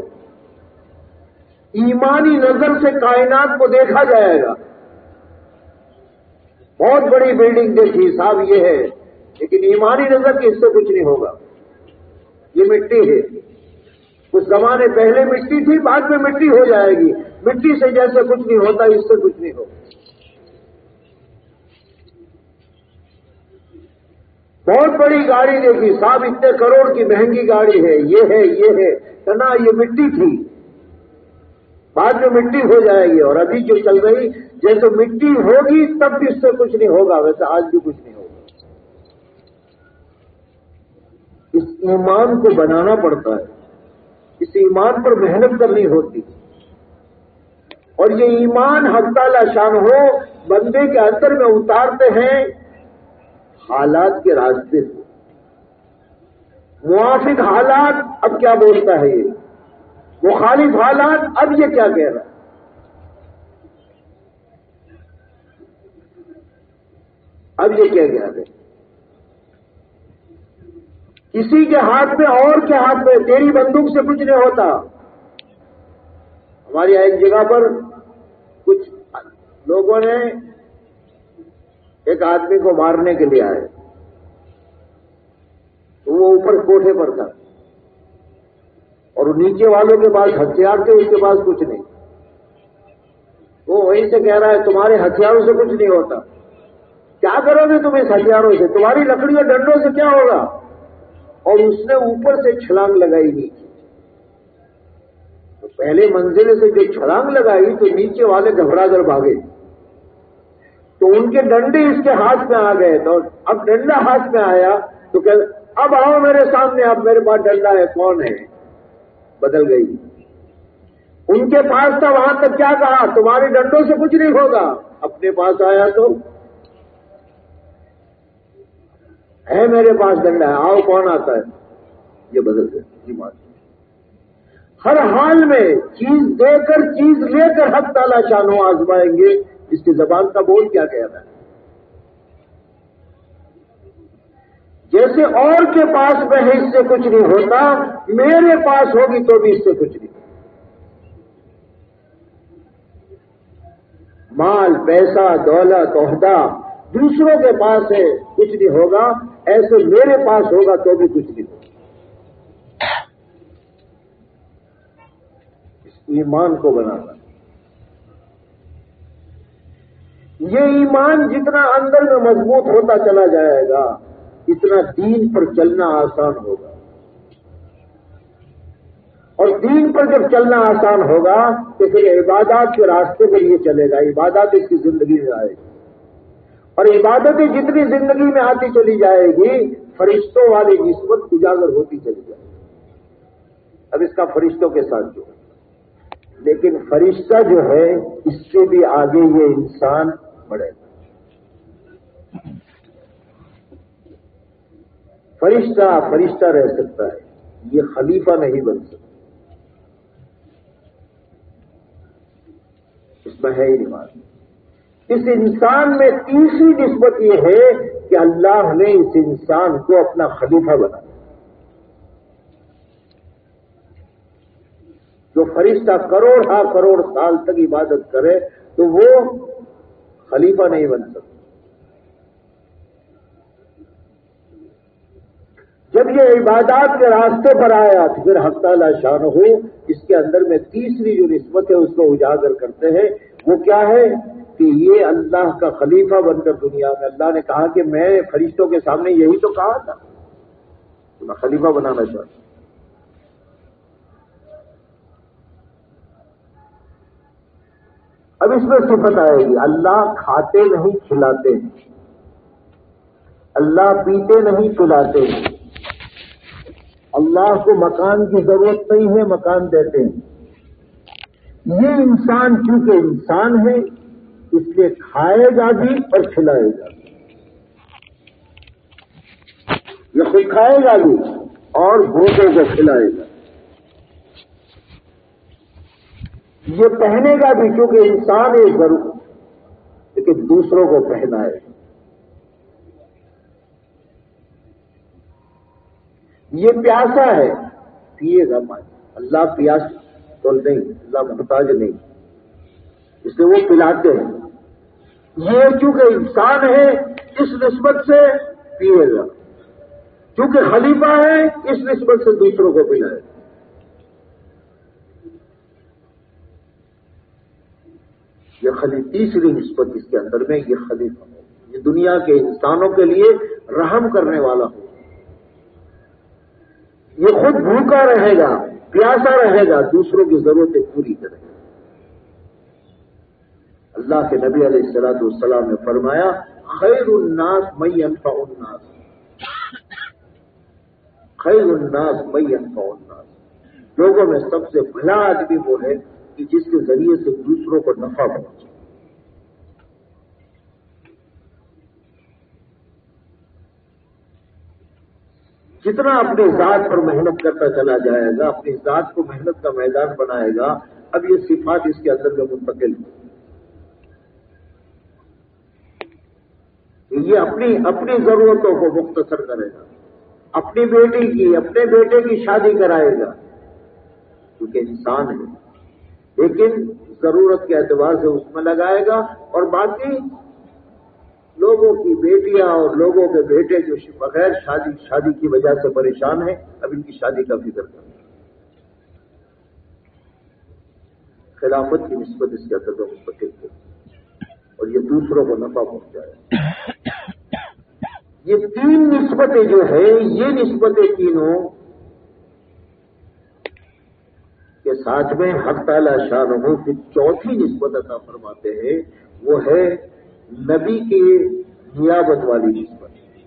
ایمانی نظر سے کائنات کو دیکھا جائے گا۔ بہت بڑی بلڈنگ دیکھی، صاحب یہ ہے، لیکن ایمانی نظر کے اس سے کچھ نہیں ہوگا، یہ مٹی ہے۔ کچھ زمانے پہلے مٹی تھی، بعد میں مٹی ہو جائے گی۔ مٹی سے جیسے کچھ نہیں ہوتا، اس سے کچھ نہیں ہوگا۔ بہت بڑی گاڑی دیکھی، صاحب اتنے کروڑ کی مہنگی گاڑی ہے، یہ ہے یہ ہے، کہنا یہ مٹی تھی، بعد میں مٹی ہو جائے گی۔ اور ابھی جو چل رہی جیسے مٹی ہوگی تب بھی اس سے کچھ نہیں ہوگا، ویسے آج بھی کچھ نہیں ہوگا۔ اس ایمان کو بنانا پڑتا ہے، اس ایمان پر محنت کرنی ہوتی، اور یہ ایمان حق تعالی شان ہو بندے کے اندر میں اتارتے ہیں حالات کے راستے سے۔ موافق حالات اب کیا بولتا ہے یہ، مخالف حالات اب یہ کیا کہہ رہا ہے۔ اب یہ کیا کہہ رہے، کسی کے ہاتھ میں اور کے ہاتھ میں، تیری بندوق سے کچھ نہیں ہوتا۔ ہماری ایک جگہ پر کچھ لوگوں نے ایک آدمی کو مارنے کے لیے آئے، تو وہ اوپر کوٹھے پر تھا اور نیچے والوں کے پاس ہتھیار تھے، اس کے پاس کچھ نہیں۔ وہ وہیں سے کہہ رہا ہے تمہارے ہتھیاروں سے کچھ نہیں ہوتا، کیا کرو گے تم اس ہتھیاروں سے؟ تمہاری لکڑی اور ڈنڈوں سے کیا ہوگا؟ اور اس نے اوپر سے چھلانگ لگائی نیچے. تو پہلے منزل سے جو چھلانگ لگائی تو نیچے والے گھبرا کر بھاگے، تو ان کے ڈنڈے اس کے ہاتھ میں آ گئے. تو اب ڈنڈا ہاتھ میں آیا تو کہ اب آؤ میرے سامنے، اب میرے پاس ڈنڈا ہے، کون ہے؟ بدل گئی. ان کے پاس تھا، وہاں تک کیا کہا؟ تمہارے ڈنڈوں سے کچھ نہیں ہوگا. اپنے پاس آیا تو ہے میرے پاس ڈنڈا ہے، آؤ کون آتا ہے؟ یہ بدل گئے. ہر حال میں چیز دے کر چیز لے کر حق تعالیٰ شانو آزمائیں گے. اس کی زبان کا بول کیا کہنا ہے؟ جیسے اور کے پاس میں ہے اس سے کچھ نہیں ہوتا، میرے پاس ہوگی تو بھی اس سے کچھ نہیں. مال، پیسہ، دولت، عہدہ دوسروں کے پاس ہے، کچھ نہیں ہوگا. ایسے میرے پاس ہوگا تو بھی کچھ نہیں ہوگا. اس ایمان کو بنانا. یہ ایمان جتنا اندر میں مضبوط ہوتا چلا جائے گا اتنا دین پر چلنا آسان ہوگا. اور دین پر جب چلنا آسان ہوگا تو پھر عبادات کے راستے پر یہ چلے گا. عبادات اس کی زندگی میں آئے گی، اور عبادتیں جتنی زندگی میں آتی چلی جائے گی فرشتوں والی نسبت اجاگر ہوتی چلی جائے گی. اب اس کا فرشتوں کے ساتھ جو ہے، لیکن فرشتہ جو ہے اس سے بھی آگے یہ انسان بڑھے گا. فرشتہ رہ سکتا ہے، یہ خلیفہ نہیں بن سکتا. اس میں ہے ہی نہیں بات. اس انسان میں تیسری نسبت یہ ہے کہ اللہ نے اس انسان کو اپنا خلیفہ بنایا. جو فرشتہ کروڑ سال تک عبادت کرے تو وہ خلیفہ نہیں بن سکتا. جب یہ عبادات کے راستے پر آیا تو پھر حق تعالی شانہ اس کے اندر میں تیسری جو نسبت ہے اس کو اجاگر کرتے ہیں. وہ کیا ہے کہ یہ اللہ کا خلیفہ بن کر دنیا میں اللہ نے کہا کہ میں فرشتوں کے سامنے یہی تو کہا تھا کہ میں خلیفہ بنانا چاہتا ہوں. اب اس میں صفت آئے گی، اللہ کھاتے نہیں کھلاتے ہیں، اللہ پیتے نہیں پلاتے ہیں، اللہ کو مکان کی ضرورت نہیں ہے، مکان دیتے ہیں. یہ انسان چونکہ انسان ہے اس لیے کھائے گا بھی اور کھلائے گا. یہ خود کھائے گا بھی اور بھوکوں کو کھلائے گا. یہ پہنے گا بھی کیونکہ انسان ایک ضرور لیکن دوسروں کو پہنائے. یہ پیاسا ہے، پیے گا پانی. اللہ پیاس تو نہیں، اللہ محتاج نہیں، اس لیے وہ پلاتے ہیں. یہ چونکہ انسان ہے اس نسبت سے پیے گا، چونکہ خلیفہ ہے اس نسبت سے دوسروں کو پلائے گا. یہ تیسری نسبت اس کے اندر میں یہ خلیفہ ہے. یہ دنیا کے انسانوں کے لیے رحم کرنے والا ہو. یہ خود بھوکا رہے گا، پیاسا رہے گا، دوسروں کی ضرورتیں پوری کرے گا. اللہ کے نبی علیہ الصلوۃ والسلام نے فرمایا خیر الناس من ينفع الناس، خیر الناس من ينفع الناس. لوگوں میں سب سے بھلا آدمی وہ ہے کہ جس کے ذریعے سے دوسروں کو نفع پہنچے. جتنا اپنی ذات پر محنت کرتا چلا جائے گا، اپنی ذات کو محنت کا میدان بنائے گا، اب یہ صفات اس کے اندر میں منتقل ہو. یہ اپنی ضرورتوں کو مختصر کرے گا، اپنی بیٹی کی اپنے بیٹے کی شادی کرائے گا کیونکہ انسان ہے، لیکن ضرورت کے اعتبار سے اس میں لگائے گا. اور باقی لوگوں کی بیٹیاں اور لوگوں کے بیٹے جو بغیر شادی کی وجہ سے پریشان ہیں، اب ان کی شادی کا فکر کریں. خلافت کی نسبت اس کے اندر منتقل ہے. اور یہ دوسروں کو نفع پہنچائے. یہ تین نسبتیں جو ہیں، یہ نسبتیں تینوں کے ساتھ میں حق تعالی شانہ کی چوتھی نسبت عطا فرماتے ہیں، وہ ہے نبی کی نیابت والی نسبت.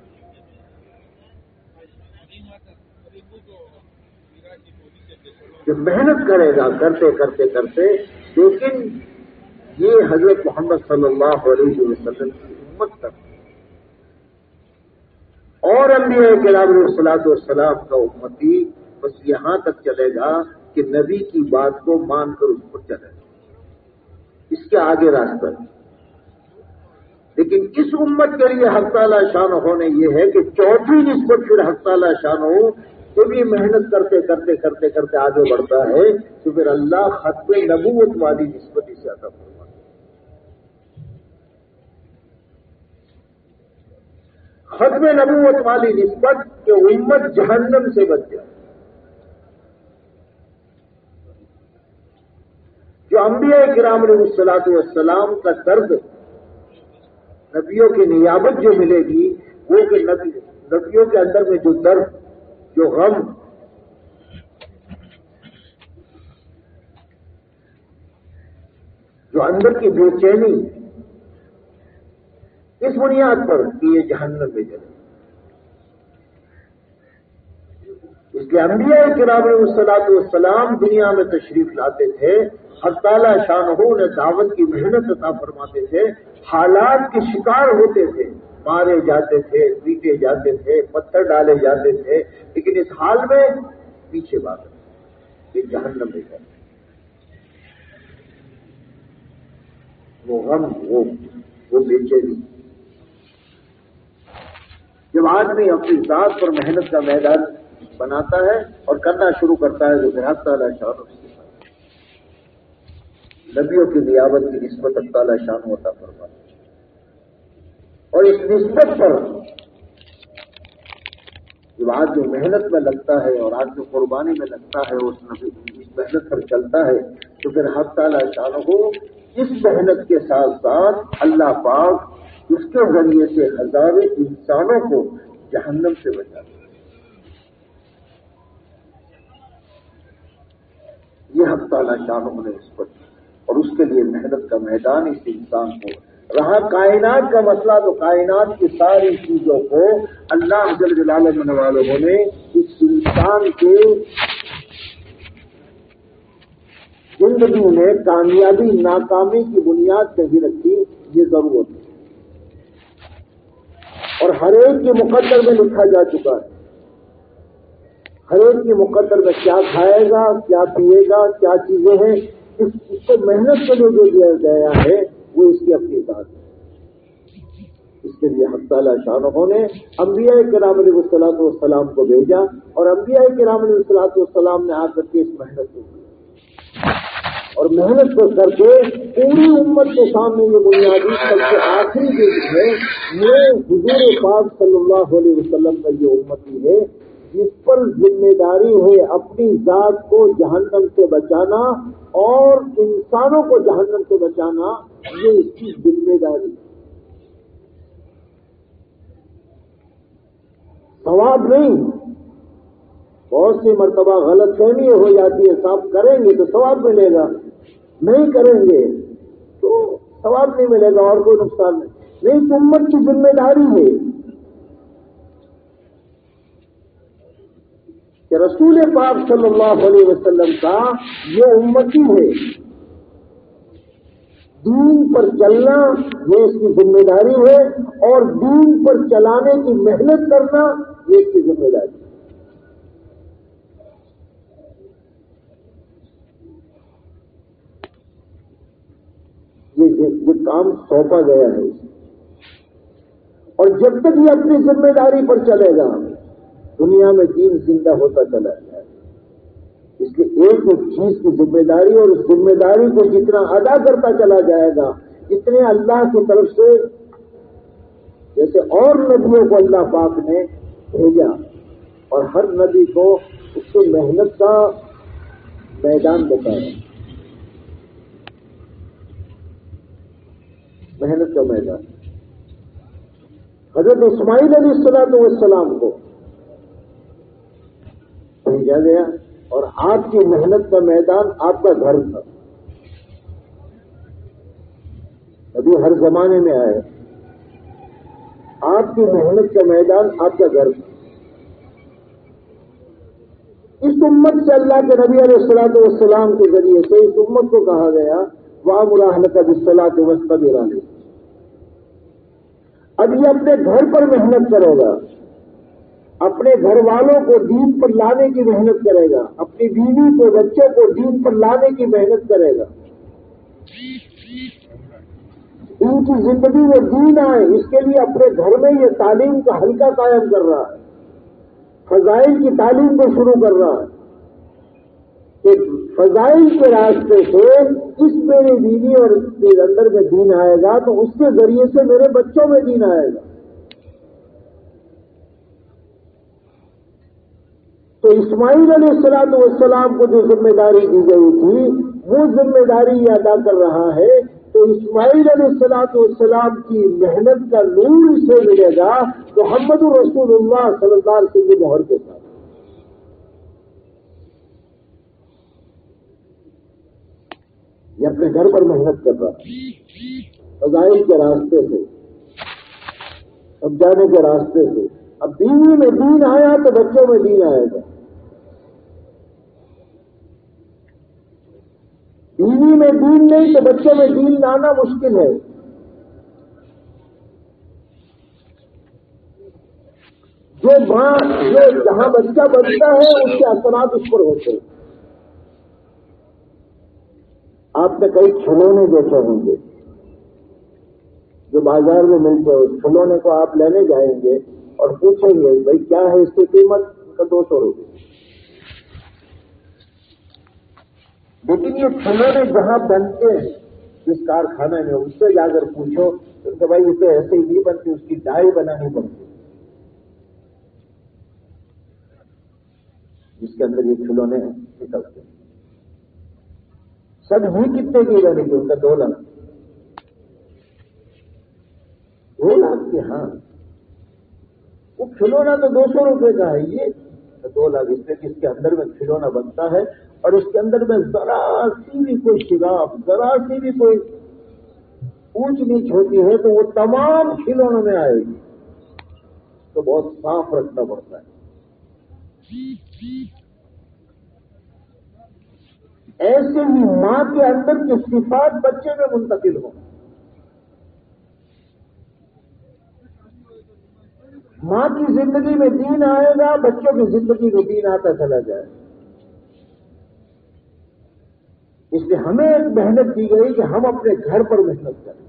کہ محنت کرے گا کرتے کرتے کرتے، لیکن یہ حضرت محمد صلی اللہ علیہ وسلم کی امت تک اور انبیاء کرام علیہ الصلوۃ والسلام کا امتی بس یہاں تک چلے گا کہ نبی کی بات کو مان کر اس پر چلے گا، اس کے آگے راستہ نہیں. لیکن اس امت کے لیے حق تعالی شانہ ہونے یہ ہے کہ چوتھی نسبت پھر حق تعالی شانہ تو بھی محنت کرتے کرتے کرتے کرتے آگے بڑھتا ہے، تو پھر اللہ ختم نبوت والی نسبت اسے عطا فرماتا ہے. ختم نبوت والی نسبت کہ امت جہنم سے بچ جائے. جو انبیاء کرام علیہ الصلوۃ والسلام کا درد، نبیوں کی نیابت جو ملے گی، وہ کہ نبیوں کے اندر میں جو درد، جو غم، جو اندر کی بے چینی، اس بنیاد پر کہ یہ جہنم میں چلے. اس لیے انبیاء کرام علیہ الصلوۃ والسلام دنیا میں تشریف لاتے تھے، حق تعالی شانہ نے دعوت کی محنت عطا فرماتے تھے، حالات کے شکار ہوتے تھے، مارے جاتے تھے، پیٹے جاتے تھے، پتھر ڈالے جاتے تھے، لیکن اس حال میں پیچھے بات ہے، یہ جہنم میں جاتے. وہ غم، وہ بے چینی. جب آدمی اپنی ذات پر محنت کا میدان بناتا ہے اور کرنا شروع کرتا ہے تو پھر حق تعالی شان اس کے ساتھ نبیوں کی نیابت کی نسبت حق تعالی شان ہوتا فرماتا ہے. اور اس نسبت پر جب آدمی محنت میں لگتا ہے اور آدمی قربانی میں لگتا ہے، اس محنت پر چلتا ہے، تو پھر حق تعالی شان کو اس محنت کے ساتھ ساتھ اللہ پاک اس کے ذریعے سے ہزاروں انسانوں کو جہنم سے بچاتا ہے. یہ حق تعالی شانہ نے اس پر، اور اس کے لیے محنت کا میدان اس انسان کو رہا. کائنات کا مسئلہ تو کائنات کی ساری چیزوں کو اللہ جل جلالہ نے اس انسان کے زندگی میں کامیابی ناکامی کی بنیاد کہیں رکھی، یہ ضرورت ہے. اور ہر ایک کے مقدر میں لکھا جا چکا ہے. ہر ایک کے مقدر میں کیا کھائے گا، کیا پیے گا، کیا چیزیں ہیں، اس کو محنت کے لیے جو دیا گیا ہے وہ اس کی اپنی ذات ہے. اس کے لیے حق تعالی شانہ نے انبیاء کرام علیہ الصلوۃ والسلام کو بھیجا، اور انبیاء کرام علیہ الصلوۃ والسلام نے آ کر کے اس محنت کو کی، اور محنت کو کر کے پوری امت کے سامنے یہ بنیادی سب سے آخری چیز ہے، یہ حضور پاک صلی اللہ علیہ وسلم کا یہ امتی ہے جس پر ذمہ داری ہے اپنی ذات کو جہنم سے بچانا اور انسانوں کو جہنم سے بچانا. یہ اس کی ذمہ داری ہے، ثواب نہیں. بہت سی مرتبہ غلط فہمی ہو جاتی ہے، صاحب کریں گے تو ثواب ملے گا، نہیں کریں گے تو ثواب نہیں ملے گا اور کوئی نقصان نہیں. نہیں، امت کی ذمہ داری ہے کہ رسول پاک صلی اللہ علیہ وسلم کا یہ امتی ہے، دین پر چلنا یہ اس کی ذمہ داری ہے، اور دین پر چلانے کی محنت کرنا یہ اس کی ذمہ داری ہے. یہ کام سونپا گیا ہے، اور جب تک یہ اپنی ذمہ داری پر چلے گا دنیا میں دین زندہ ہوتا چلا جائے. اس لیے ایک ایک چیز کی ذمہ داری، اور اس ذمہ داری کو جتنا ادا کرتا چلا جائے گا، اتنے اللہ کی طرف سے جیسے اور نبیوں کو اللہ پاک نے بھیجا، اور ہر نبی کو اس کی محنت کا میدان بتایا. محنت کا میدان. حضرت اسماعیل علیہ السلام کو بھیجا گیا اور آپ کی محنت کا میدان آپ کا گھر تھا. ابھی ہر زمانے میں آئے آپ کی محنت کا میدان آپ کا گھر تھا. اس امت سے اللہ کے نبی علیہ السلام کے ذریعے سے اس امت کو کہا گیا وَأْمُرْ أَهْلَكَ بِالصَّلَاةِ وَاصْطَبِرْ عَلَيْهَا. اب یہ اپنے گھر پر محنت کرے گا, اپنے گھر والوں کو دین پر لانے کی محنت کرے گا, اپنی بیوی کو بچوں کو دین پر لانے کی محنت کرے گا. ان کی زندگی میں دین آئے اس کے لیے اپنے گھر میں یہ تعلیم کا حلقہ قائم کر رہا ہے, فضائل کی تعلیم کو شروع کر رہا ہے کہ فضائل کے راستے سے اس میری بیوی اور کے اندر میں دین آئے گا تو اس کے ذریعے سے میرے بچوں میں دین آئے گا. تو اسماعیل علیہ السلام کو جو ذمہ داری دی گئی تھی وہ ذمہ داری یہ ادا کر رہا ہے. تو اسماعیل علیہ السلام کی محنت کا نور سے ملے گا محمد رسول اللہ صلی اللہ علیہ وسلم کی مہر کے ساتھ. یہ اپنے گھر پر محنت کر رہا ہے, فضائل کے راستے سے, اب جانے کے راستے سے. اب بیوی میں دین آیا تو بچوں میں دین آئے گا. بیوی میں دین نہیں تو بچوں میں دین لانا مشکل ہے. جو جہاں بچہ بنتا ہے اس کے اثرات اس پر ہوتے ہیں. آپ نے کئی کھلونے دیکھے ہوں گے جو بازار میں ملتے ہیں. اس کھلونے کو آپ لینے جائیں گے اور پوچھیں گے بھائی کیا ہے اس کی قیمت, کا 200 روپئے. لیکن یہ کھلونے جہاں بنتے ہیں جس کارخانے میں اس سے جا کر پوچھو تو بھائی یہ تو ایسے ہی نہیں بنتی, اس کی ڈائی بنانی پڑتی جس کے اندر یہ کھلونے نکلتے ہیں. سب ہی کتنے کی بنے گی, ان کا 2 لاکھ. 2 لاکھ کے, ہاں وہ کھلونا تو 200 روپئے کا ہے, یہ 2 لاکھ. اس لیے کہ اس کے اندر میں کھلونا بنتا ہے اور اس کے اندر میں ذرا سی بھی کوئی شگاف, ذرا سی بھی کوئی اونچ نیچ ہوتی ہے تو وہ تمام کھلونوں میں آئے گی. تو بہت صاف رکھنا پڑتا ہے. ایسے ہی ماں کے اندر کی صفات بچے میں منتقل ہوں. ماں کی زندگی میں دین آئے گا, بچوں کی زندگی میں دین آتا چلا جائے. اس لیے ہمیں ایک محنت دی گئی کہ ہم اپنے گھر پر محنت کریں.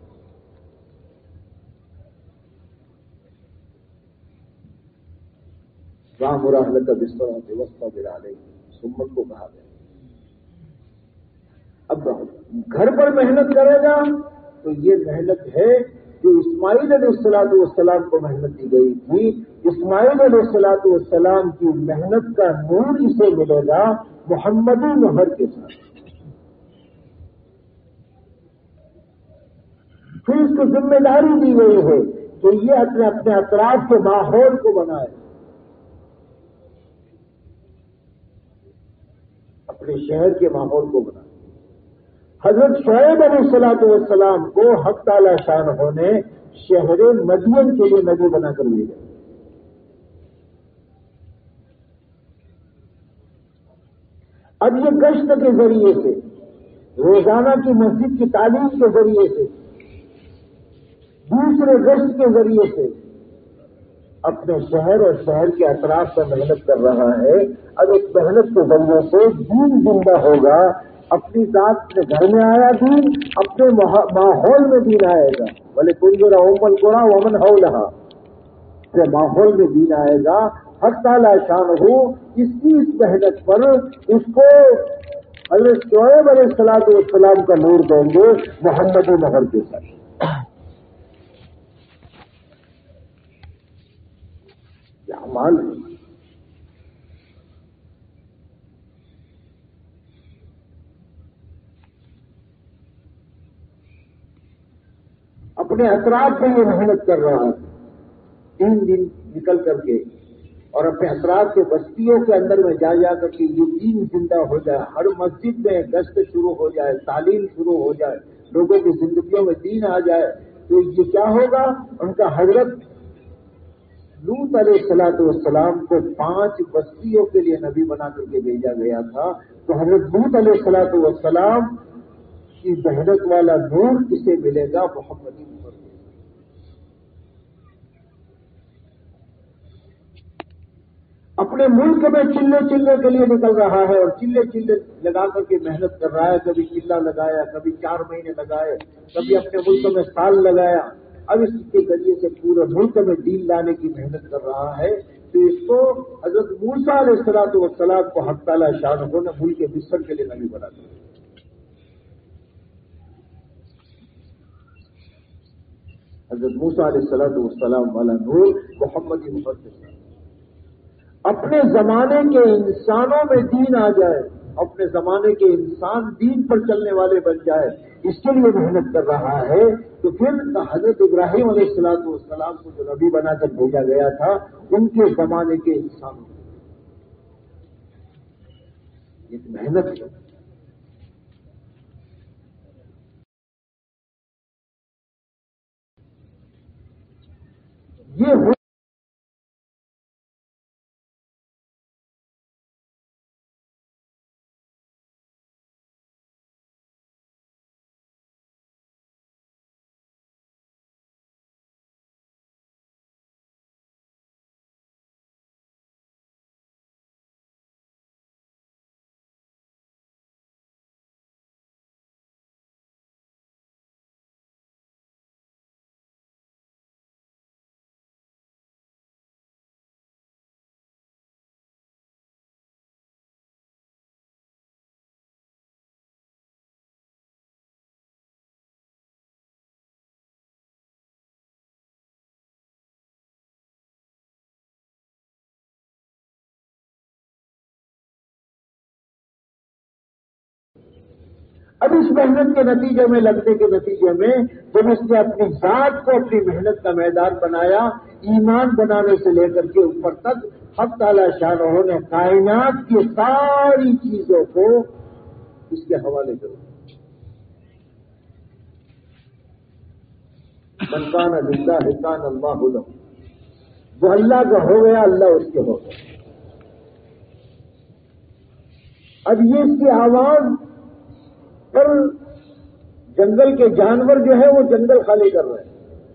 وَأْمُرْ أَهْلَكَ بِالصَّلَاةِ وَاصْطَبِرْ عَلَيْهَا. سمت کو کہا گیا. اب گھر پر محنت کرے گا تو یہ محنت ہے جو اسماعیل علیہ السلام کو محنت دی گئی تھی. اسماعیل علیہ السلام کی محنت کا نور اسے ملے گا محمدی مہر کے ساتھ. پھر اس کو ذمہ داری دی گئی ہے کہ یہ اپنے اطراف کے ماحول کو بنائے, اپنے شہر کے ماحول کو بنائے. حضرت شعیب علیہ السلام کو حق تعالی شان نے شہر مدین کے لیے نبی بنا کر لے گئے. اب یہ گشت کے ذریعے سے, روزانہ کی مسجد کی تعلیم کے ذریعے سے, دوسرے گشت کے ذریعے سے اپنے شہر اور شہر کے اطراف پر محنت کر رہا ہے. اب اس محنت کے ذریعے سے دین زندہ ہوگا. اپنی ذات کے گھر میں آیا دین, اپنے ماحول میں دین آئے گا. بھلے کنجر اومن کوڑا ومن ہو رہا, اپنے ماحول میں دین آئے گا. حق تعالی شان ہو اس کی اس محنت پر اس کو حضرت شعیب علیہ السلام کا نور دیں گے محمد مہر کے ساتھ. یہ اعمال ہے. اپنے اطراف پہ یہ محنت کر رہا ہے 3 دن نکل کر کے، اور اپنے اطراف کے بستیوں کے اندر میں جا کر کے یہ دین زندہ ہو جائے، ہر مسجد میں گشت شروع ہو جائے، تعلیم شروع ہو جائے، لوگوں کی زندگیوں میں دین آ جائے، تو یہ کیا ہوگا؟ ان کا حضرت لوط علیہ السلام کو 5 بستیوں کے لیے نبی بنا کر کے بھیجا گیا تھا، تو حضرت لوط علیہ السلام کی محنت والا نور کسے ملے گا؟ محمدی نور۔ اپنے ملک میں چلے کے لیے نکل رہا ہے اور چلے لگا کر کے محنت کر رہا ہے، کبھی چلہ لگایا، کبھی 4 مہینے لگائے، کبھی اپنے ملک میں سال لگایا، اب اس کے ذریعے سے پورے ملک میں دین لانے کی محنت کر رہا ہے، تو اس کو حضرت موسیٰ علیہ السلام کو حق تعالی شانہ نے ملک مصر کے لیے نبی بنا دیا۔ حضرت موسیٰ علیہ السلام والا نور محمدی مقدس ہے۔ اپنے زمانے کے انسانوں میں دین آ جائے، اپنے زمانے کے انسان دین پر چلنے والے بن جائے، اس کے لیے محنت کر رہا ہے، تو پھر حضرت ابراہیم علیہ السلام کو جو نبی بنا کر بھیجا گیا تھا، ان کے زمانے کے انسانوں ایک محنت ہے۔ یہ اب اس محنت کے نتیجے میں، لگنے کے نتیجے میں، جب اس نے اپنی ذات کو اپنی محنت کا میدان بنایا، ایمان بنانے سے لے کر کے اوپر تک حق تعالی شانہ نے کائنات کی ساری چیزوں کو اس کے حوالے کر دیا۔ من کان للہ کان اللہ لہ، جو اللہ کا ہو گیا اللہ اس کے ہو گیا۔ اب یہ اس کی آواز پر جنگل کے جانور جو ہے وہ جنگل خالی کر رہے ہیں۔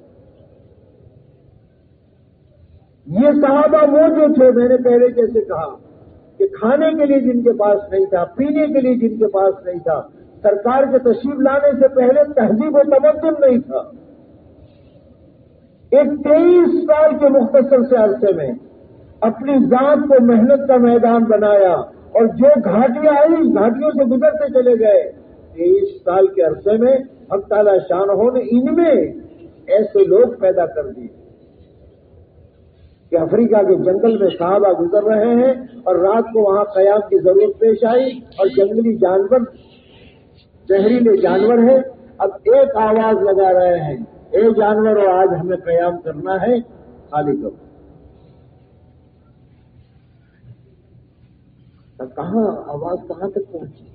یہ صحابہ وہ جو تھے، میں نے پہلے جیسے کہا کہ کھانے کے لیے جن کے پاس نہیں تھا، پینے کے لیے جن کے پاس نہیں تھا، سرکار کے تشریف لانے سے پہلے تہذیب و تمدن نہیں تھا، ایک 23 سال کے مختصر سے عرصے میں اپنی ذات کو محنت کا میدان بنایا، اور جو گھاٹیاں آئی گھاٹیوں سے گزرتے چلے گئے۔ 23 سال کے عرصے میں حق تعالی شانہ نے ان میں ایسے لوگ پیدا کر دیے کہ افریقہ کے جنگل میں صحابہ گزر رہے ہیں اور رات کو وہاں قیام کی ضرورت پیش آئی، اور جنگلی جانور، زہریلے جانور ہیں، اب ایک آواز لگا رہے ہیں، اے جانوروں آج ہمیں قیام کرنا ہے، خالی کرو۔ کہاں آواز کہاں تک پہنچی؟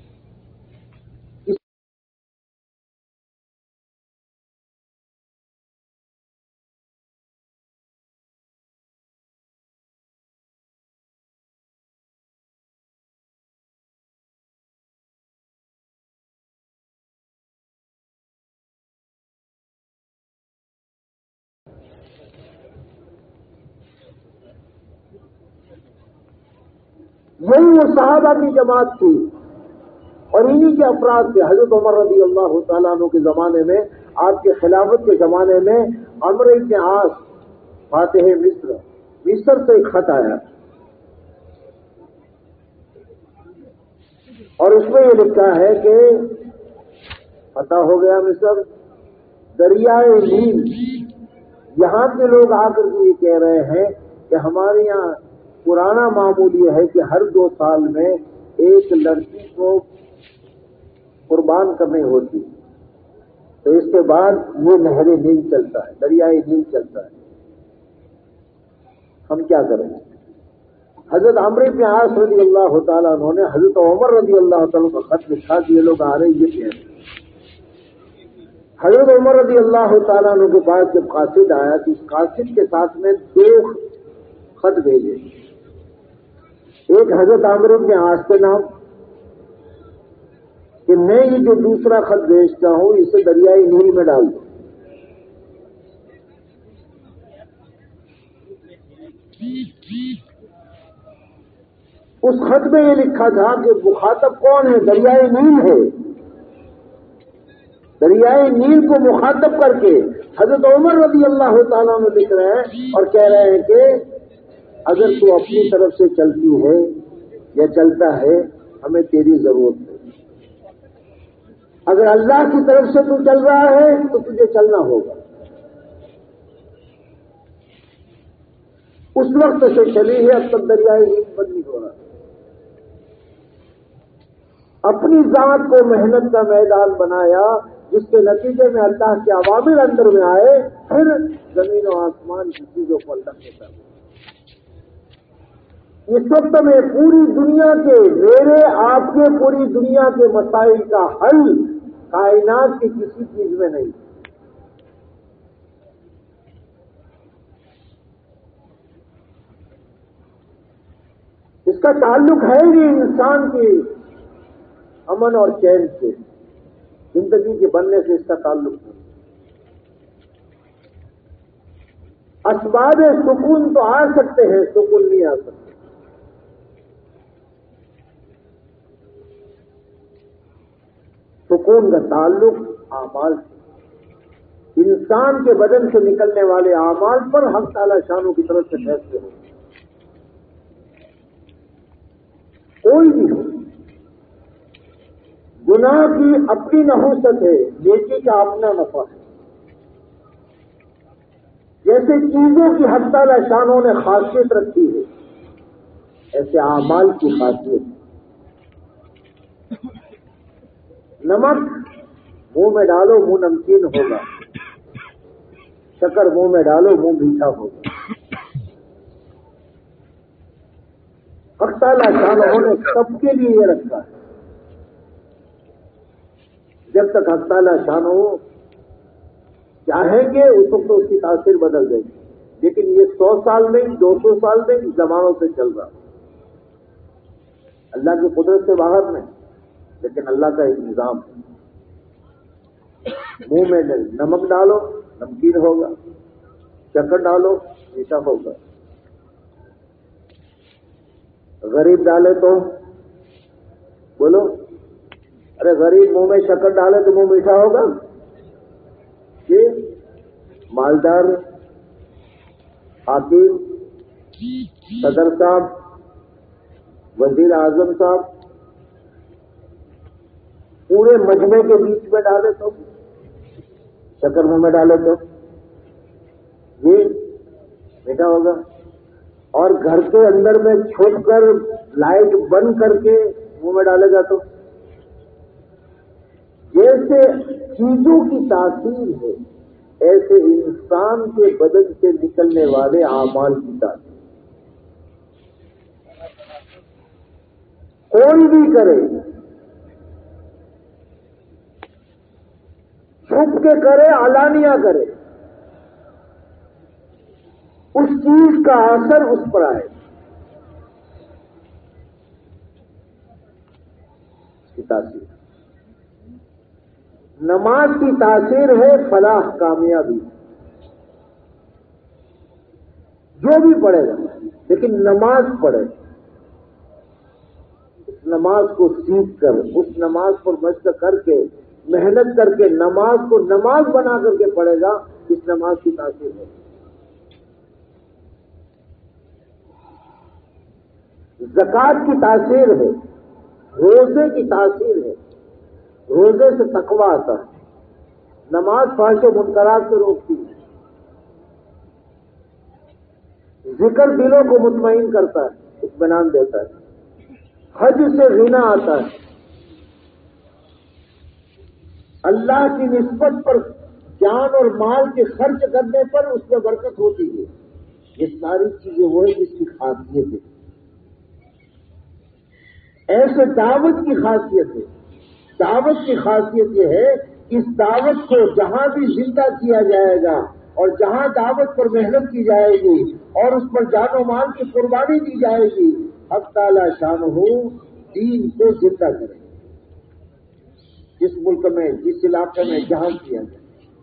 یہی وہ صحابہ کی جماعت تھی اور انہی کے افراد تھے۔ حضرت عمر رضی اللہ تعالیٰ عنہ کے زمانے میں، آپ کے خلافت کے زمانے میں، عمرو بن عاص فاتح مصر سے ایک خط آیا اور اس میں یہ لکھا ہے کہ فتح ہو گیا مصر، دریائے نیل، یہاں کے لوگ آ کر کے یہ کہہ رہے ہیں کہ ہمارے یہاں پرانا معمول یہ ہے کہ ہر 2 سال میں ایک لڑکی کو قربان کرنی ہوتی، تو اس کے بعد یہ نہر نیل چلتا ہے، دریائے نیل چلتا ہے. ہم کیا کریں؟ حضرت عمرو بن عاص رضی اللہ تعالیٰ عنہ نے حضرت عمر رضی اللہ تعالیٰ کا خط لکھا کہ یہ لوگ آ رہے یہ کہہ رہے. حضرت عمر رضی اللہ تعالیٰ عنہ کے پاس جب قاصد آیا تو اس قاصد کے ساتھ میں 2 خط بھیجے. ایک حضرت عمرو بن عاص کے نام کہ میں یہ جو دوسرا خط بھیجتا ہوں اسے دریائے نیل میں ڈال دو. اس خط میں یہ لکھا تھا کہ مخاطب کون ہے؟ دریائے نیل ہے. دریائے نیل کو مخاطب کر کے حضرت عمر رضی اللہ تعالیٰ عنہ لکھ رہے ہیں اور کہہ رہے ہیں کہ اگر تو اپنی طرف سے چلتی ہے یا چلتا ہے ہمیں تیری ضرورت ہے. اگر اللہ کی طرف سے تو چل رہا ہے تو تجھے چلنا ہوگا. اس وقت سے چلی ہے، اب تک دریائے نیل بند نہیں ہو رہا. اپنی ذات کو محنت کا میدان بنایا جس کے نتیجے میں اللہ کے عوامل اندر میں آئے، پھر زمین و آسمان کی چیزوں کو اللہ کے ساتھ. اس وقت میں پوری دنیا کے، میرے آپ کے پوری دنیا کے مسائل کا حل کائنات کی کسی چیز میں نہیں. اس کا تعلق ہے ہی انسان کی امن اور چین سے، زندگی کے بننے سے اس کا تعلق ہے. اسباب سکون تو آ سکتے ہیں، سکون نہیں آ سکتے. سکون کا تعلق اعمال سے، انسان کے بدن سے نکلنے والے اعمال پر حق تعالی شانوں کی طرف سے فیصلے ہو. کوئی بھی ہو، گناہ کی اپنی نحوست ہے، نیکی کا اپنا نفع ہے. جیسے چیزوں کی حق تعالی شانوں نے خاصیت رکھی ہے، ایسے اعمال کی خاصیت. نمک منہ میں ڈالو منہ نمکین ہوگا، شکر منہ میں ڈالو منہ میٹھا ہوگا. حق تعالی شانوں نے سب کے لیے یہ رکھا ہے. جب تک حق تعالی شانوں چاہیں گے اس وقت اس کی تاثیر بدل جائے گی. لیکن یہ 100 سال نہیں، 200 سال نہیں، زمانوں سے چل رہا. اللہ کی قدرت سے باہر نہیں، لیکن اللہ کا ایک نظام ہے. منہ میں نمک ڈالو نمکین ہوگا، شکر ڈالو میٹھا ہوگا. غریب ڈالے تو بولو، ارے غریب منہ میں شکر ڈالے تو منہ میٹھا ہوگا. یہ مالدار، حاکم، صدر صاحب، وزیر اعظم صاحب پورے مجمع کے بیچ میں ڈالے تو شکر منہ میں ڈالے تو یہ میٹھا ہوگا. اور گھر کے اندر میں چھپ کر لائٹ بند کر کے منہ میں ڈالے گا تو. جیسے چیزوں کی تاثیر ہے ایسے انسان کے بدن سے نکلنے والے اعمال کی تاثیر. کوئی بھی کرے، چھپ کے کرے علانیہ کرے، اس چیز کا اثر اس پر آئے. اس کی تاثیر نماز کی تاثیر ہے فلاح، کامیابی. جو بھی پڑھے گا لیکن نماز پڑھے، اس نماز کو سیکھ کر، اس نماز پر مشق کر کے، محنت کر کے نماز کو نماز بنا کر کے پڑھے گا، اس نماز کی تاثیر ہے. زکات کی تاثیر ہے، روزے کی تاثیر ہے. روزے سے تقوی آتا ہے، نماز فحش و منکرات سے روکتی ہے، ذکر دلوں کو مطمئن کرتا ہے، اطمینان دیتا ہے. حج سے غنا آتا ہے، اللہ کی نسبت پر جان اور مال کے خرچ کرنے پر اس میں برکت ہوتی ہے. یہ ساری چیزیں وہ ہے جس کی خاصیت ہے. ایسے دعوت کی خاصیت ہے. دعوت کی خاصیت یہ ہے کہ اس دعوت کو جہاں بھی زندہ کیا جائے گا اور جہاں دعوت پر محنت کی جائے گی اور اس پر جان و مال کی قربانی دی جائے گی، حق تعالی شانہ دین کو زندہ کرے. جس ملک میں، جس علاقے میں جہاں کیا جائے.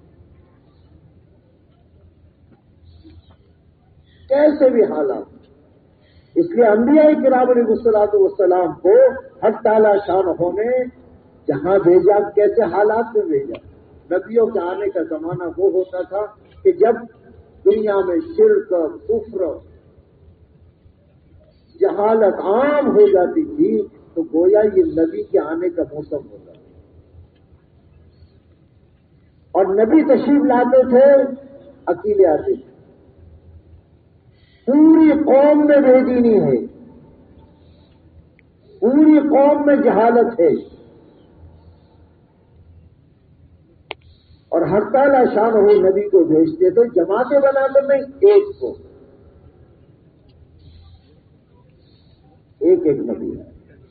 کیسے بھی حالات. اس لیے انبیاء کرام علیہ الصلوۃ والسلام کو حق تعالی شانہ نے جہاں بھیجا، کیسے حالات میں بھیجا. نبیوں کے آنے کا زمانہ وہ ہوتا تھا کہ جب دنیا میں شرک، کفر، جہالت عام ہو جاتی تھی تو گویا یہ نبی کے آنے کا موسم ہوتا تھا. اور نبی تشریف لاتے تھے، اکیلے آتے تھے. پوری قوم میں بے دینی ہے، پوری قوم میں جہالت ہے، اور حق تعالی شان ہو نبی کو بھیجتے تھے جماعتیں بنا کر نہیں، ایک کو، ایک ایک نبی ہے.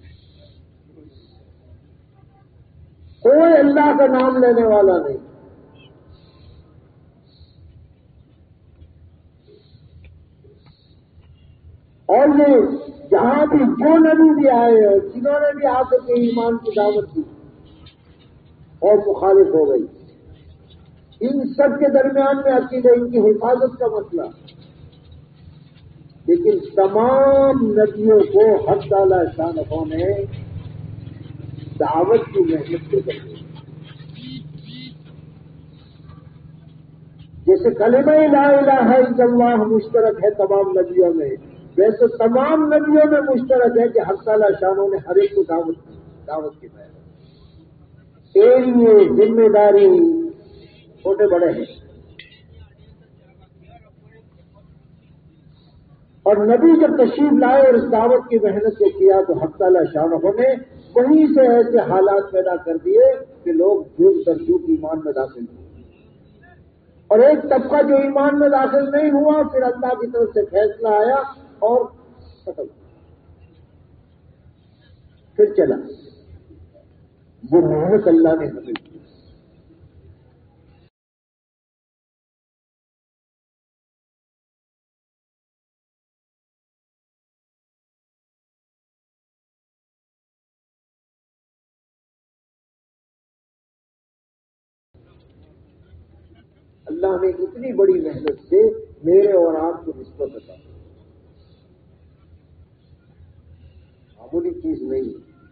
کوئی اللہ کا نام لینے والا نہیں. اور یہ جہاں بھی جو نبی بھی آئے ہیں، جنہوں نے بھی آ کر کے ایمان کی دعوت دی اور مخالف ہو گئی، ان سب کے درمیان میں عقیدہ، ان کی حفاظت کا مسئلہ. لیکن تمام نبیوں کو حق تعالی شانہ نے دعوت کی محنت کے ذریعے، جیسے کلمہ لا الہ الا اللہ مشترک ہے تمام نبیوں میں، ویسے تمام نبیوں میں مشترک ہے کہ حق تعالی شانہ نے ہر ایک کو دعوت کی محنت. ایریے ذمہ داری چھوٹے بڑے ہیں. اور نبی جب تشریف لائے اور اس دعوت کی محنت کو کیا تو حق تعالی شانہ نے وہیں سے ایسے حالات پیدا کر دیے کہ لوگ جھوٹ کر جھوٹ ایمان میں داخل ہوئے. اور ایک طبقہ جو ایمان میں داخل نہیں ہوا، پھر اللہ کی طرف سے فیصلہ آیا اور ختم، پھر چلا. وہ محنت اللہ نے ہمیں کی. اللہ نے اتنی بڑی محنت سے میرے اور آپ کو نسبت عطا کی. معمولی چیز نہیں،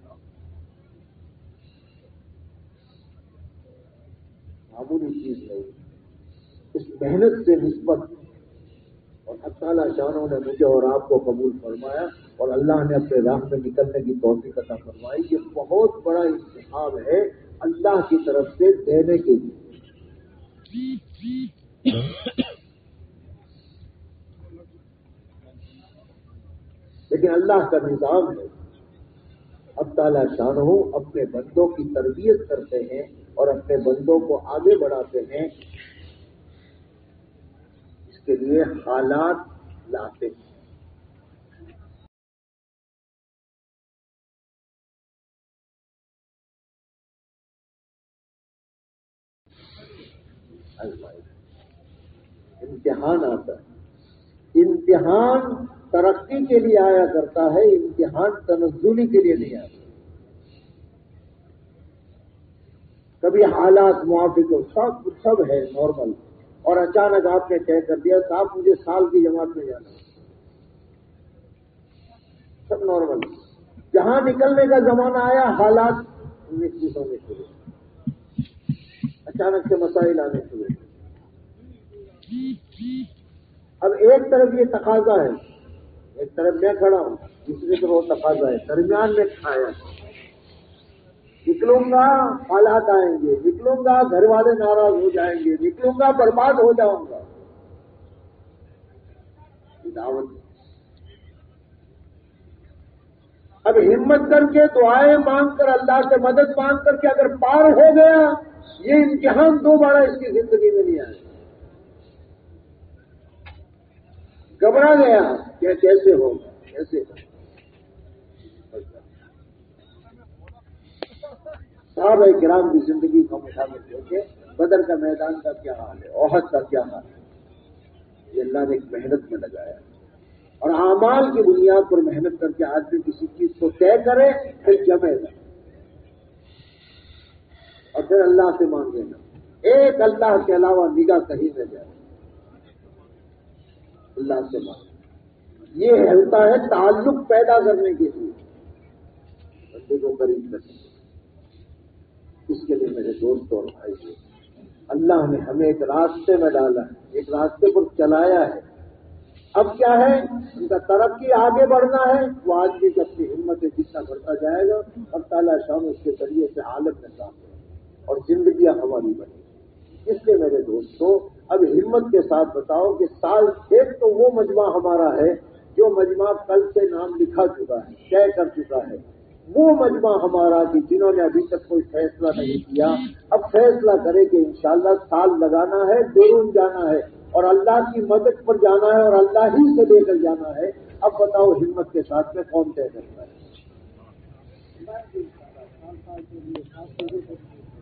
معمولی چیز نہیں. اس محنت سے نسبت، اور حق تعالی شانہ نے مجھے اور آپ کو قبول فرمایا اور اللہ نے اپنے راہ میں نکلنے کی توفیق عطا فرمائی. یہ بہت بڑا انتخاب ہے اللہ کی طرف سے دینے کے لیے. لیکن اللہ کا نظام ہے، اب تعالی شانہ اپنے بندوں کی تربیت کرتے ہیں اور اپنے بندوں کو آگے بڑھاتے ہیں. اس کے لیے حالات لاتے ہیں. امتحان آتا ہے. امتحان ترقی کے لیے آیا کرتا ہے، امتحان تنزلی کے لیے نہیں آتا. کبھی حالات موافق ہو، سب ہے نارمل، اور اچانک آپ نے طے کر دیا صاحب مجھے سال کی جماعت میں جانا، سب نارمل. جہاں نکلنے کا زمانہ آیا حالات 19 ہونے شروع، اچانک سے مسائل آنے شروع. اب ایک طرف یہ تقاضا ہے، ایک طرف میں کھڑا ہوں، دوسری طرف وہ تقاضا ہے، درمیان میں کھایا. نکلوں گا حالات آئیں گے، نکلوں گا گھر والے ناراض ہو جائیں گے، نکلوں گا برباد ہو جاؤں گا. دعوت. اب ہمت کر کے دعائیں مانگ کر اللہ سے مدد مانگ کر کے اگر پار ہو گیا یہ امتحان دوبارہ اس کی زندگی میں نہیں آئے. گھبرا گیا کہ کیسے ہوگا کیسے ہوگا. صحابہ کرام کی زندگی کا مطابق دیکھیں، بدر کا میدان کا کیا حال ہے، احد کا کیا حال ہے. یہ اللہ نے ایک محنت میں لگایا اور اعمال کی بنیاد پر محنت کر کے آدمی کسی چیز کو طے کرے پھر جمے گا اور پھر اللہ سے مانگے گا. ایک اللہ کے علاوہ نگاہ کہیں نہ جائے، اللہ سے مانگے. یہ ہوتا ہے تعلق پیدا کرنے کے لیے بندے کو قریب کرنے. اس کے لیے میرے دوست اور بھائی، اللہ نے ہمیں ایک راستے میں ڈالا ہے، ایک راستے پر چلایا ہے. اب کیا ہے، ان کا ترقی آگے بڑھنا ہے. وہ آدمی کی اپنی ہمت جتنا بڑھتا جائے گا اور تعالیٰ شان اس کے ذریعے سے عالم میں کام ہوگا اور زندگیاں ہماری بنیں. اس لیے میرے دوستوں اب ہمت کے ساتھ بتاؤ کہ سال ایک تو وہ مجمع ہمارا ہے جو مجمع کل سے نام لکھا چکا ہے، طے کر چکا ہے. وہ مجمع ہمارا کہ جنہوں نے ابھی تک کوئی فیصلہ نہیں کیا اب فیصلہ کرے کہ انشاءاللہ سال لگانا ہے، بیرون جانا ہے اور اللہ کی مدد پر جانا ہے اور اللہ ہی سے لے کر جانا ہے. اب بتاؤ ہمت کے ساتھ میں کون طے کرتا ہے؟